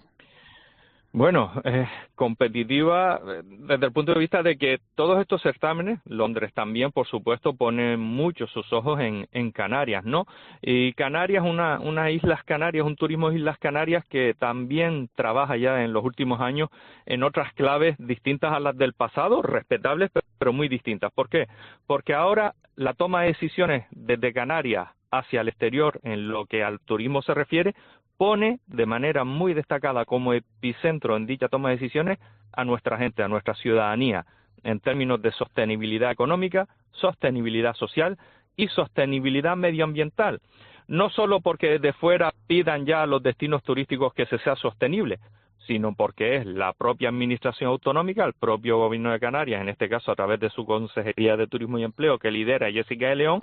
Bueno, eh, competitiva desde el punto de vista de que todos estos certámenes, Londres también, por supuesto, pone mucho sus ojos en, en Canarias, ¿no? Y Canarias, una, una Islas Canarias, un turismo de Islas Canarias que también trabaja ya en los últimos años en otras claves distintas a las del pasado, respetables, pero muy distintas. ¿Por qué? Porque ahora la toma de decisiones desde Canarias hacia el exterior en lo que al turismo se refiere, pone de manera muy destacada como epicentro en dicha toma de decisiones a nuestra gente, a nuestra ciudadanía, en términos de sostenibilidad económica, sostenibilidad social y sostenibilidad medioambiental. No solo porque desde fuera pidan ya a los destinos turísticos que se sea sostenible, sino porque es la propia administración autonómica, el propio gobierno de Canarias, en este caso a través de su Consejería de Turismo y Empleo, que lidera Jessica de León,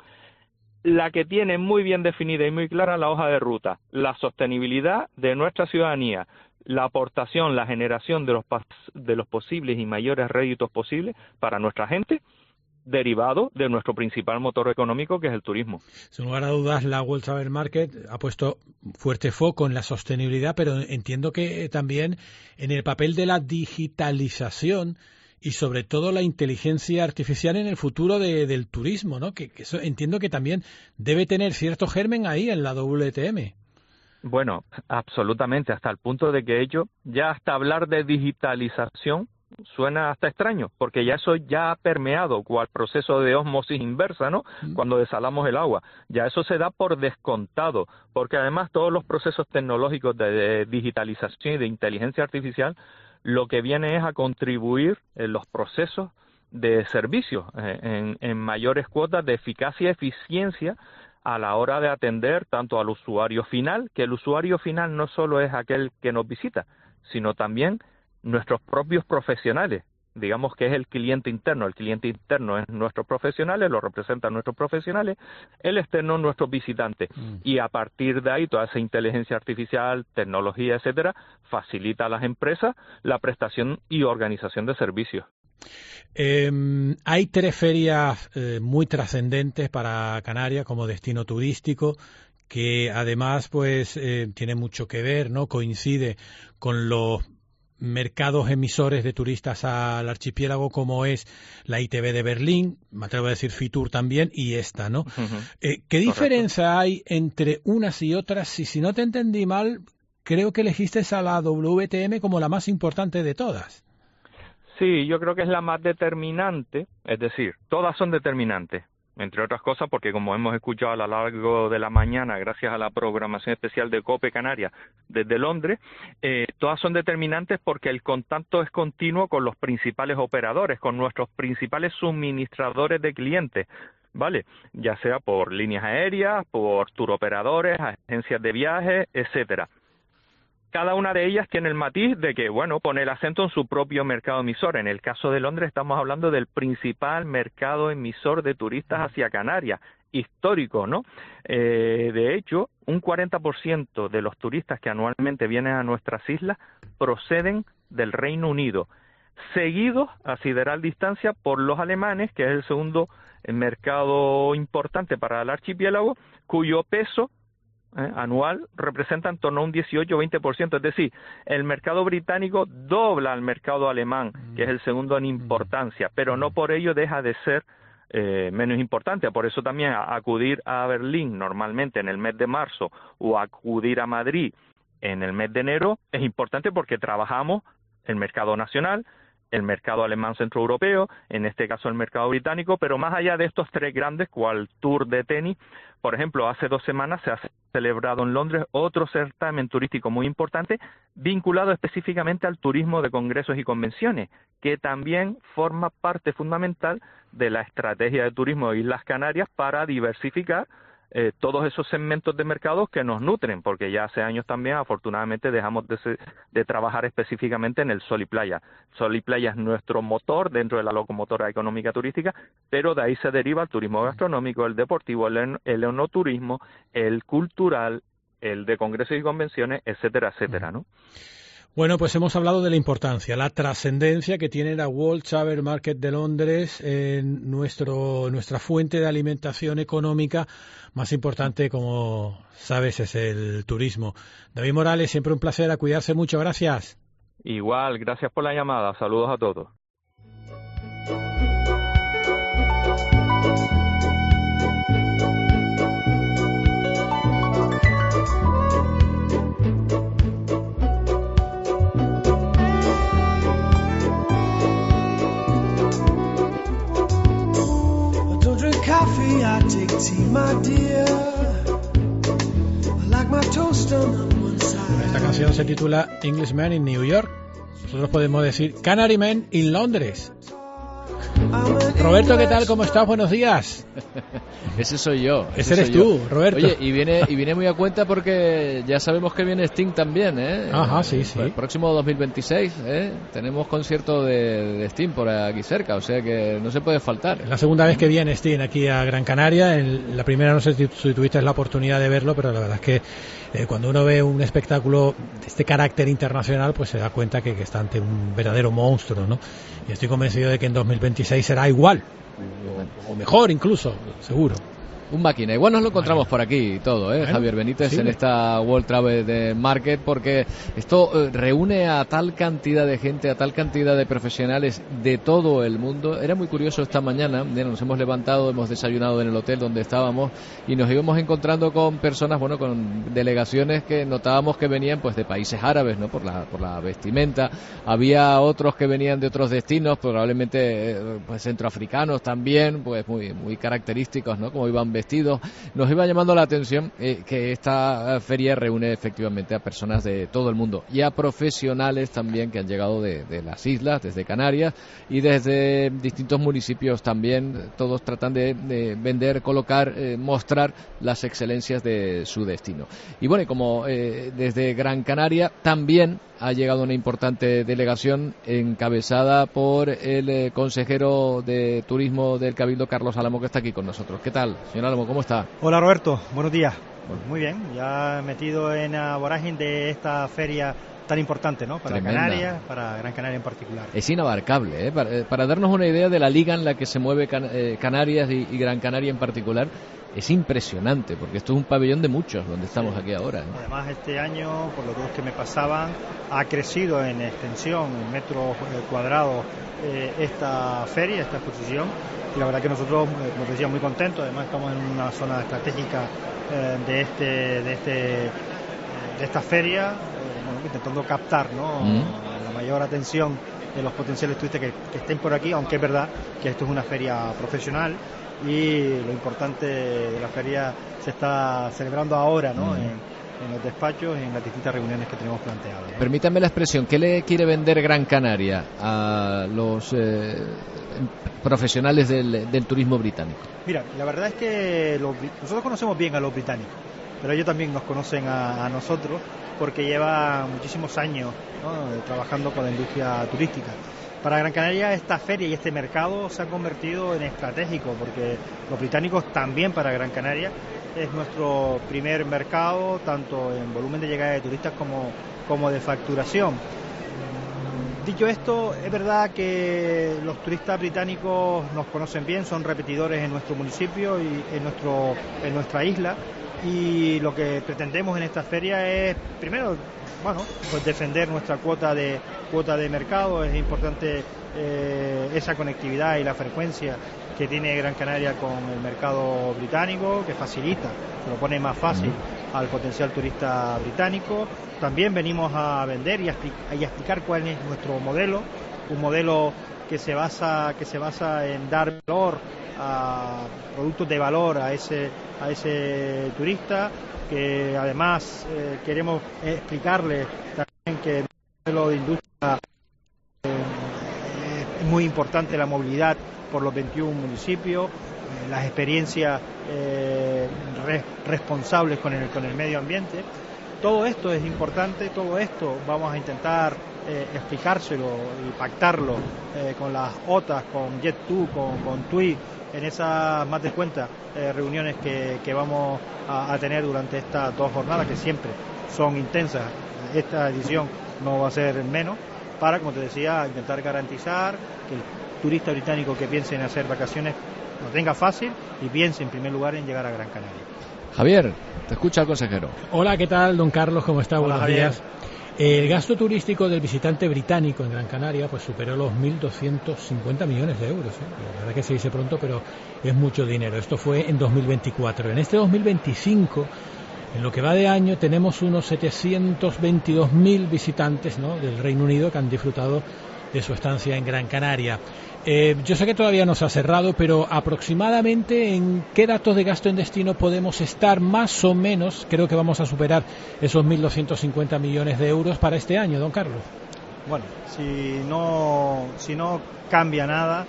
la que tiene muy bien definida y muy clara la hoja de ruta, la sostenibilidad de nuestra ciudadanía, la aportación, la generación de los, de los posibles y mayores réditos posibles para nuestra gente, derivado de nuestro principal motor económico, que es el turismo. Sin lugar a dudas, la World Travel Market ha puesto fuerte foco en la sostenibilidad, pero entiendo que también en el papel de la digitalización y sobre todo la inteligencia artificial en el futuro de, del turismo, ¿no? Que, que eso entiendo que también debe tener cierto germen ahí en la W T M. Bueno, absolutamente, hasta el punto de que ello, ya hasta hablar de digitalización suena hasta extraño, porque ya eso ya ha permeado cual proceso de ósmosis inversa, ¿no? Mm. Cuando desalamos el agua. Ya eso se da por descontado, porque además todos los procesos tecnológicos de, de digitalización y de inteligencia artificial lo que viene es a contribuir en los procesos de servicios, eh, en, en mayores cuotas de eficacia y eficiencia a la hora de atender tanto al usuario final, que el usuario final no solo es aquel que nos visita, sino también nuestros propios profesionales, digamos que es el cliente interno. El cliente interno es nuestros profesionales, lo representan nuestros profesionales, el externo nuestros visitantes. Mm. Y a partir de ahí, toda esa inteligencia artificial, tecnología, etcétera, facilita a las empresas la prestación y organización de servicios. Eh, hay tres ferias eh, muy trascendentes para Canarias como destino turístico, que además pues eh, tiene mucho que ver, ¿no? Coincide con los mercados emisores de turistas al archipiélago, como es la I T B de Berlín, me atrevo a decir Fitur también, y esta, ¿no? Uh-huh. Eh, ¿Qué diferencia Correcto. hay entre unas y otras? Y si no te entendí mal, creo que elegiste a la W T M como la más importante de todas. Sí, yo creo que es la más determinante, es decir, todas son determinantes, entre otras cosas porque, como hemos escuchado a lo largo de la mañana, gracias a la programación especial de COPE Canarias desde Londres, eh, todas son determinantes porque el contacto es continuo con los principales operadores, con nuestros principales suministradores de clientes, ¿vale? Ya sea por líneas aéreas, por turoperadores, agencias de viajes, etcétera. cada una de ellas tiene el matiz de que, bueno, pone el acento en su propio mercado emisor. En el caso de Londres estamos hablando del principal mercado emisor de turistas hacia Canarias, histórico, ¿no? Eh, de hecho, un cuarenta por ciento de los turistas que anualmente vienen a nuestras islas proceden del Reino Unido, seguidos a sideral distancia por los alemanes, que es el segundo mercado importante para el archipiélago, cuyo peso eh, anual representa en torno a un dieciocho o veinte por ciento. Es decir, el mercado británico dobla al mercado alemán, que es el segundo en importancia, pero no por ello deja de ser Eh, menos importante. Por eso también acudir a Berlín normalmente en el mes de marzo o acudir a Madrid en el mes de enero es importante, porque trabajamos el mercado nacional, el mercado alemán centroeuropeo, en este caso el mercado británico, pero más allá de estos tres grandes, cual Tour de tenis, por ejemplo, hace dos semanas se ha celebrado en Londres otro certamen turístico muy importante vinculado específicamente al turismo de congresos y convenciones, que también forma parte fundamental de la estrategia de turismo de Islas Canarias para diversificar eh, todos esos segmentos de mercados que nos nutren, porque ya hace años también afortunadamente dejamos de, ser, de trabajar específicamente en el sol y playa. Sol y playa es nuestro motor dentro de la locomotora económica turística, pero de ahí se deriva el turismo gastronómico, el deportivo, el, el enoturismo, el cultural, el de congresos y convenciones, etcétera, etcétera, ¿no? Bueno, pues hemos hablado de la importancia, la trascendencia que tiene la World Travel Market de Londres en nuestro, nuestra fuente de alimentación económica más importante, como sabes, es el turismo. David Morales, siempre un placer, a cuidarse mucho, gracias. Igual, gracias por la llamada, saludos a todos. Esta canción se titula Englishman in New York. Nosotros podemos decir Canary Man in Londres. Roberto, ¿qué tal? ¿Cómo estás? Buenos días. Ese soy yo. Ese, ese eres tú, yo. Roberto. Oye, y viene y viene muy a cuenta porque ya sabemos que viene Sting también, ¿eh? Ajá, sí, sí. El próximo dos mil veintiséis, ¿eh? Tenemos concierto de, de Sting por aquí cerca, o sea que no se puede faltar. Es la segunda vez que viene Sting aquí a Gran Canaria. En la primera no sé si, si tuviste la oportunidad de verlo, pero la verdad es que eh, cuando uno ve un espectáculo de este carácter internacional, pues se da cuenta que, que está ante un verdadero monstruo, ¿no? Y estoy convencido de que en dos mil veintiséis será igual, o, o mejor incluso, seguro. Un máquina. Igual nos lo encontramos por aquí y todo, ¿eh? Bueno, Javier Benítez, sí, en esta World Travel Market, porque esto eh, reúne a tal cantidad de gente, a tal cantidad de profesionales de todo el mundo. Era muy curioso esta mañana, mira, nos hemos levantado, hemos desayunado en el hotel donde estábamos y nos íbamos encontrando con personas, bueno, con delegaciones que notábamos que venían pues de países árabes, ¿no? Por la, por la vestimenta. Había otros que venían de otros destinos, probablemente eh, pues centroafricanos también, pues muy, muy característicos, ¿no? Como iban vestidos. Nos iba llamando la atención eh, que esta feria reúne efectivamente a personas de todo el mundo y a profesionales también que han llegado de, de las islas, desde Canarias y desde distintos municipios también. Todos tratan de, de vender, colocar, eh, mostrar las excelencias de su destino. Y bueno, y como eh, desde Gran Canaria también ha llegado una importante delegación encabezada por el eh, consejero de Turismo del Cabildo, Carlos Álamo, que está aquí con nosotros. ¿Qué tal, señor Álamo? ¿Cómo está? Hola, Roberto. Buenos días. Pues muy bien, ya metido en la vorágine de esta feria tan importante, ¿no? Para Tremenda. Canarias, para Gran Canaria en particular. Es inabarcable, ¿eh? Para, para darnos una idea de la liga en la que se mueve Can eh, Canarias y, y Gran Canaria en particular, es impresionante, porque esto es un pabellón de muchos, donde estamos sí. aquí ahora, ¿eh? Además, este año, por los dos que me pasaban, ha crecido en extensión, en metros cuadrados, eh, esta feria, esta exposición, y la verdad que nosotros, como decía, muy contentos. Además, estamos en una zona estratégica eh, de este de este de esta feria, eh, bueno, intentando captar, ¿no? Mm. la mayor atención de los potenciales turistas que, que estén por aquí, aunque es verdad que esto es una feria profesional y lo importante de la feria se está celebrando ahora, ¿no? Mm. En, en los despachos y en las distintas reuniones que tenemos planteadas, ¿no? Permítanme la expresión, ¿qué le quiere vender Gran Canaria a los eh, profesionales del, del turismo británico? Mira, la verdad es que los, nosotros conocemos bien a los británicos, pero ellos también nos conocen a, a nosotros, porque lleva muchísimos años, ¿no?, trabajando con la industria turística. Para Gran Canaria esta feria y este mercado se han convertido en estratégico, porque los británicos también para Gran Canaria es nuestro primer mercado, tanto en volumen de llegada de turistas como, como de facturación. Dicho esto, es verdad que los turistas británicos nos conocen bien, son repetidores en nuestro municipio y en, nuestro, en nuestra isla, y lo que pretendemos en esta feria es, primero, bueno, pues defender nuestra cuota de cuota de mercado. Es importante eh, esa conectividad y la frecuencia que tiene Gran Canaria con el mercado británico, que facilita, se lo pone más fácil al potencial turista británico. También venimos a vender y a, y a explicar cuál es nuestro modelo, un modelo que se basa que se basa en dar valor a productos de valor a ese a ese turista, que además eh, queremos explicarle también que el modelo de industria eh, es muy importante, la movilidad por los veintiún municipios, eh, las experiencias eh, re, responsables con el con el medio ambiente. Todo esto es importante, todo esto vamos a intentar eh, explicárselo y pactarlo eh, con las O T A S, con Jet dos, con, con T U I, en esas más de cuenta eh, reuniones que, que vamos a, a tener durante estas dos jornadas, que siempre son intensas. Esta edición no va a ser menos, para, como te decía, intentar garantizar que el turista británico que piense en hacer vacaciones lo tenga fácil y piense en primer lugar en llegar a Gran Canaria. Javier, te escucha el consejero. Hola, ¿qué tal, don Carlos? ¿Cómo está? Hola, Buenos Javier. días. El gasto turístico del visitante británico en Gran Canaria pues superó los mil doscientos cincuenta millones de euros. ¿eh? La verdad que se dice pronto, pero es mucho dinero. Esto fue en dos mil veinticuatro. En este dos mil veinticinco, en lo que va de año, tenemos unos setecientos veintidós mil visitantes, ¿no?, del Reino Unido que han disfrutado de su estancia en Gran Canaria. Eh, yo sé que todavía no se ha cerrado, pero aproximadamente ¿en qué datos de gasto en destino podemos estar más o menos? Creo que vamos a superar esos mil doscientos cincuenta millones de euros para este año, don Carlos. Bueno, si no, si no cambia nada,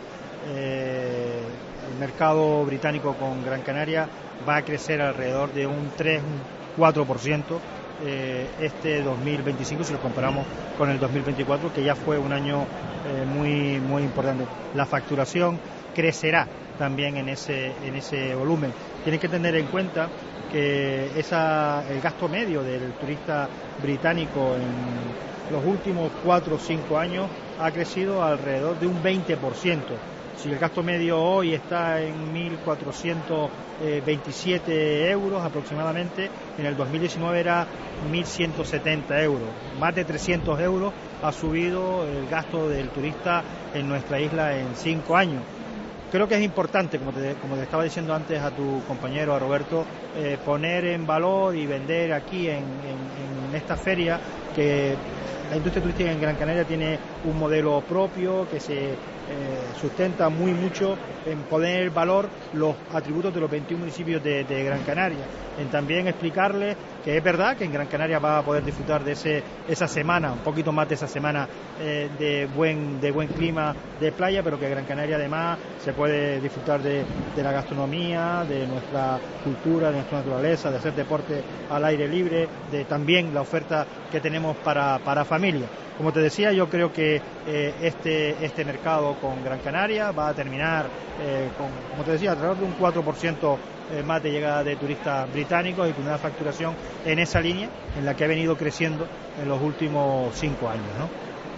eh, el mercado británico con Gran Canaria va a crecer alrededor de un tres, un cuatro por ciento eh, este dos mil veinticinco, si lo comparamos con el dos mil veinticuatro, que ya fue un año eh, muy muy importante. La facturación crecerá también en ese en ese volumen. Tienen que tener en cuenta que esa el gasto medio del turista británico en los últimos cuatro o cinco años ha crecido alrededor de un veinte por ciento. Si el gasto medio hoy está en mil cuatrocientos veintisiete euros aproximadamente, en el dos mil diecinueve era mil ciento setenta euros. Más de trescientos euros ha subido el gasto del turista en nuestra isla en cinco años. Creo que es importante, como te, como te estaba diciendo antes a tu compañero, a Roberto, eh, poner en valor y vender aquí en, en, en esta feria que la industria turística en Gran Canaria tiene un modelo propio que se eh, sustenta muy mucho en poner en valor los atributos de los veintiún municipios de, de Gran Canaria, en también explicarles que es verdad que en Gran Canaria va a poder disfrutar de ese esa semana, un poquito más de esa semana eh, de buen de buen clima de playa, pero que en Gran Canaria además se puede disfrutar de, de la gastronomía, de nuestra cultura, de nuestra naturaleza, de hacer deporte al aire libre, de también la oferta que tenemos para, para familia. Como te decía, yo creo que eh, este este mercado con Gran Canaria va a terminar, eh, con, como te decía, alrededor de un cuatro por ciento eh, más de llegada de turistas británicos y con una facturación en esa línea en la que ha venido creciendo en los últimos cinco años, ¿no?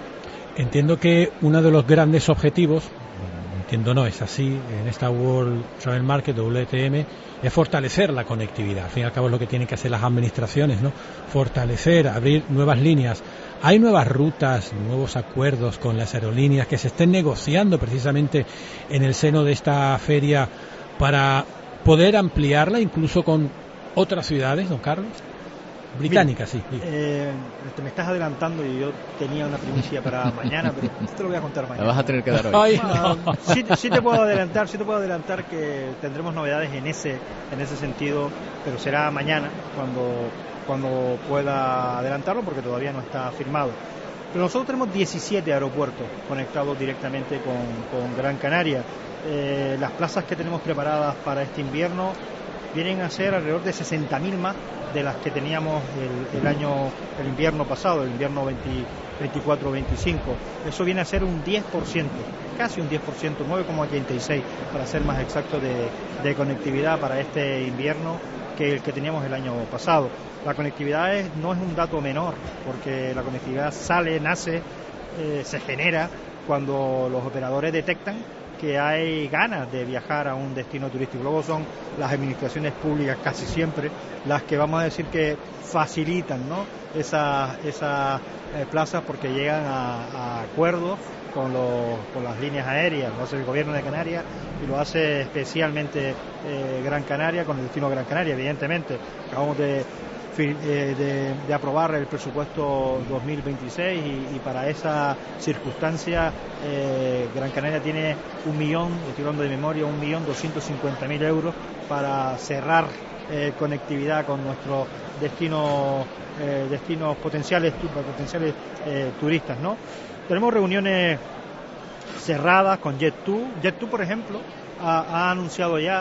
Entiendo que uno de los grandes objetivos, entiendo no, es así, en esta World Travel Market, W T M, es fortalecer la conectividad. Al fin y al cabo es lo que tienen que hacer las administraciones, ¿no? Fortalecer, abrir nuevas líneas. ¿Hay nuevas rutas, nuevos acuerdos con las aerolíneas que se estén negociando precisamente en el seno de esta feria para poder ampliarla incluso con otras ciudades, don Carlos? Británicas, sí. sí. Eh, te me estás adelantando y yo tenía una primicia para mañana, pero te lo voy a contar mañana. La vas a tener que dar hoy. Ay, no. sí, sí te puedo adelantar, sí te puedo adelantar que tendremos novedades en ese en ese sentido, pero será mañana cuando cuando pueda adelantarlo, porque todavía no está firmado. Pero nosotros tenemos diecisiete aeropuertos conectados directamente con, con Gran Canaria. Eh, las plazas que tenemos preparadas para este invierno, vienen a ser alrededor de sesenta mil más de las que teníamos el, el año, el invierno pasado, el invierno veinticuatro veinticinco. Eso viene a ser un diez por ciento, casi un diez por ciento, nueve coma ochenta y seis para ser más exacto de, de conectividad para este invierno que el que teníamos el año pasado. La conectividad es, no es un dato menor, porque la conectividad sale, nace, eh, se genera cuando los operadores detectan que hay ganas de viajar a un destino turístico. Luego son las administraciones públicas casi siempre las que vamos a decir que facilitan, ¿no?, esas esa, eh, plazas, porque llegan a, a acuerdos con, los, con las líneas aéreas. Lo hace el gobierno de Canarias y lo hace especialmente eh, Gran Canaria con el destino Gran Canaria, evidentemente. Acabamos de De, de aprobar el presupuesto dos mil veintiséis y, y para esa circunstancia eh, Gran Canaria tiene un millón, estoy hablando de memoria, un millón doscientos cincuenta mil euros para cerrar eh, conectividad con nuestros destinos eh, destinos potenciales potenciales eh, turistas, ¿no? Tenemos reuniones cerradas con Jet2. Jet2, por ejemplo, ha, ha anunciado ya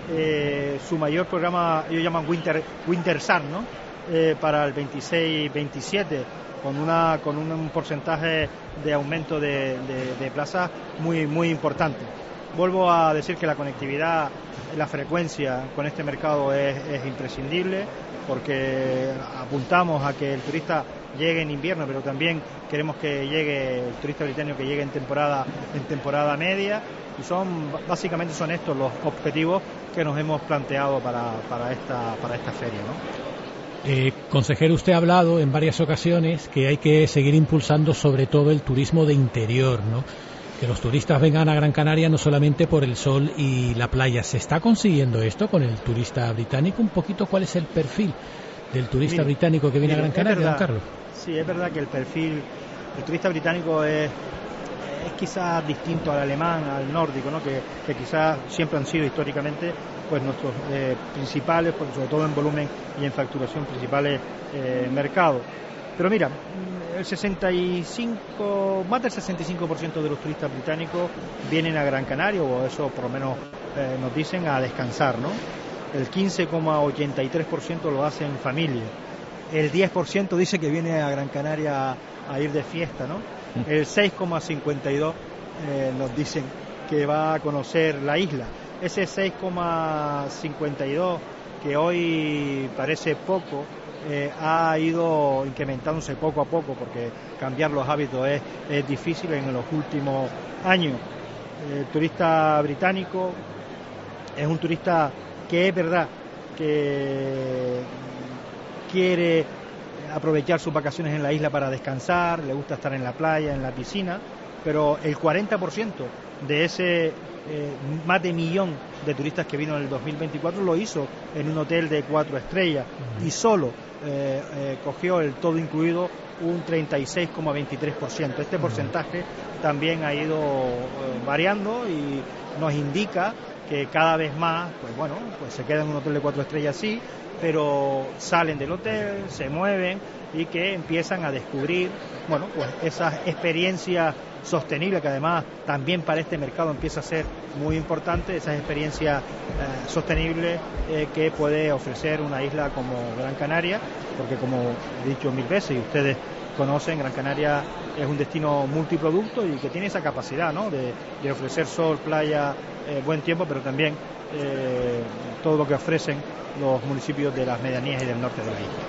eh, su mayor programa, ellos llaman Winter Winter Sun, ¿no? Eh, para el veintiséis veintisiete, con una con un porcentaje de aumento de, de, de plazas muy muy importante. Vuelvo a decir que la conectividad, la frecuencia con este mercado es, es imprescindible, porque apuntamos a que el turista llegue en invierno, pero también queremos que llegue el turista británico, que llegue en temporada en temporada media, y son básicamente son estos los objetivos que nos hemos planteado para, para esta para esta feria, ¿no? Eh, consejero, usted ha hablado en varias ocasiones que hay que seguir impulsando sobre todo el turismo de interior, ¿no? Que los turistas vengan a Gran Canaria no solamente por el sol y la playa. ¿Se está consiguiendo esto con el turista británico? Un poquito, ¿cuál es el perfil del turista mire, británico que viene mire, a Gran Canaria, don Carlos? Sí, es verdad que el perfil del turista británico es, es quizás distinto al alemán, al nórdico, ¿no? Que, que quizás siempre han sido históricamente pues nuestros eh, principales, pues, sobre todo en volumen y en facturación, principales eh, mercados. Pero mira, el sesenta y cinco, más del sesenta y cinco por ciento de los turistas británicos vienen a Gran Canaria, o eso por lo menos eh, nos dicen, a descansar, ¿no? El quince coma ochenta y tres por ciento lo hace en familia. El diez por ciento dice que viene a Gran Canaria a, a ir de fiesta, ¿no? El seis coma cincuenta y dos por ciento eh, nos dicen que va a conocer la isla. Ese seis coma cincuenta y dos, que hoy parece poco, eh, ha ido incrementándose poco a poco, porque cambiar los hábitos es, es difícil en los últimos años. El turista británico es un turista que es verdad que quiere aprovechar sus vacaciones en la isla para descansar, le gusta estar en la playa, en la piscina, pero el cuarenta por ciento de ese eh, más de millón de turistas que vino en el dos mil veinticuatro lo hizo en un hotel de cuatro estrellas, uh-huh. y solo eh, eh, cogió el todo incluido un treinta y seis coma veintitrés por ciento. Este uh-huh. porcentaje también ha ido eh, variando y nos indica que cada vez más, pues bueno, pues se quedan en un hotel de cuatro estrellas, sí, pero salen del hotel, se mueven y que empiezan a descubrir, bueno, pues esas experiencias sostenibles, que además también para este mercado empieza a ser muy importante, esas experiencias eh, sostenibles eh, que puede ofrecer una isla como Gran Canaria, porque como he dicho mil veces y ustedes conocen, Gran Canaria es un destino multiproducto y que tiene esa capacidad, ¿no?, de, de ofrecer sol, playa, eh, buen tiempo, pero también eh, todo lo que ofrecen los municipios de las medianías y del norte de la isla.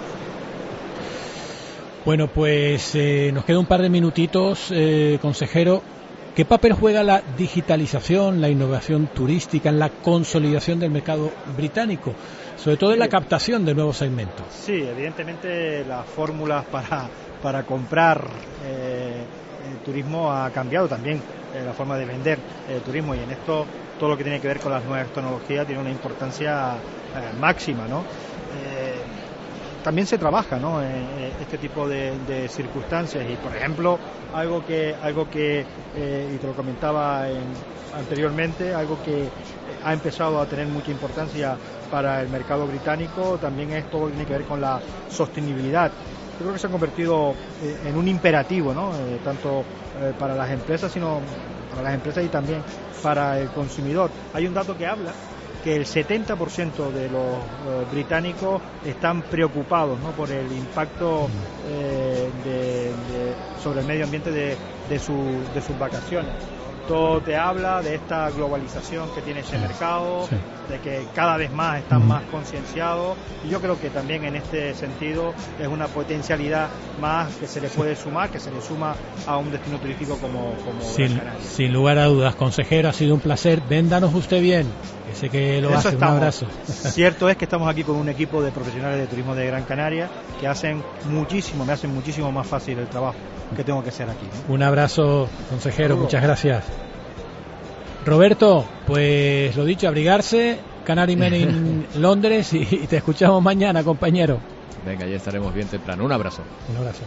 Bueno, pues eh, nos queda un par de minutitos, eh, consejero. ¿Qué papel juega la digitalización, la innovación turística en la consolidación del mercado británico, sobre todo en la captación de nuevos segmentos? Sí, evidentemente las fórmulas para, para comprar eh, el turismo ha cambiado también, eh, la forma de vender el turismo, y en esto todo lo que tiene que ver con las nuevas tecnologías tiene una importancia eh, máxima, ¿no? Eh, También se trabaja, ¿no?, en este tipo de, de circunstancias, y por ejemplo algo que algo que eh, y te lo comentaba en, anteriormente, algo que ha empezado a tener mucha importancia para el mercado británico también es todo lo que tiene que ver con la sostenibilidad. Yo creo que se ha convertido eh, en un imperativo, ¿no?, eh, tanto eh, para las empresas, sino para las empresas y también para el consumidor. Hay un dato que habla que el setenta por ciento de los eh, británicos están preocupados, ¿no?, por el impacto eh, de, de, sobre el medio ambiente de, de, su, de sus vacaciones. Todo te habla de esta globalización que tiene ese mercado, sí. de que cada vez más están mm. más concienciados, y yo creo que también en este sentido es una potencialidad más que se le puede sumar, que se le suma a un destino turístico como, como sin, sin lugar a dudas. Consejero, ha sido un placer. Véndanos usted bien, que sé que lo hace. Un abrazo. Cierto es que estamos aquí con un equipo de profesionales de turismo de Gran Canaria que hacen muchísimo, me hacen muchísimo más fácil el trabajo que tengo que hacer aquí, ¿no? Un abrazo, consejero, Saludos. Muchas gracias. Roberto, pues lo dicho, abrigarse, Canary Men en Londres, y, y te escuchamos mañana, compañero. Venga, ya estaremos bien temprano. Un abrazo. Un abrazo.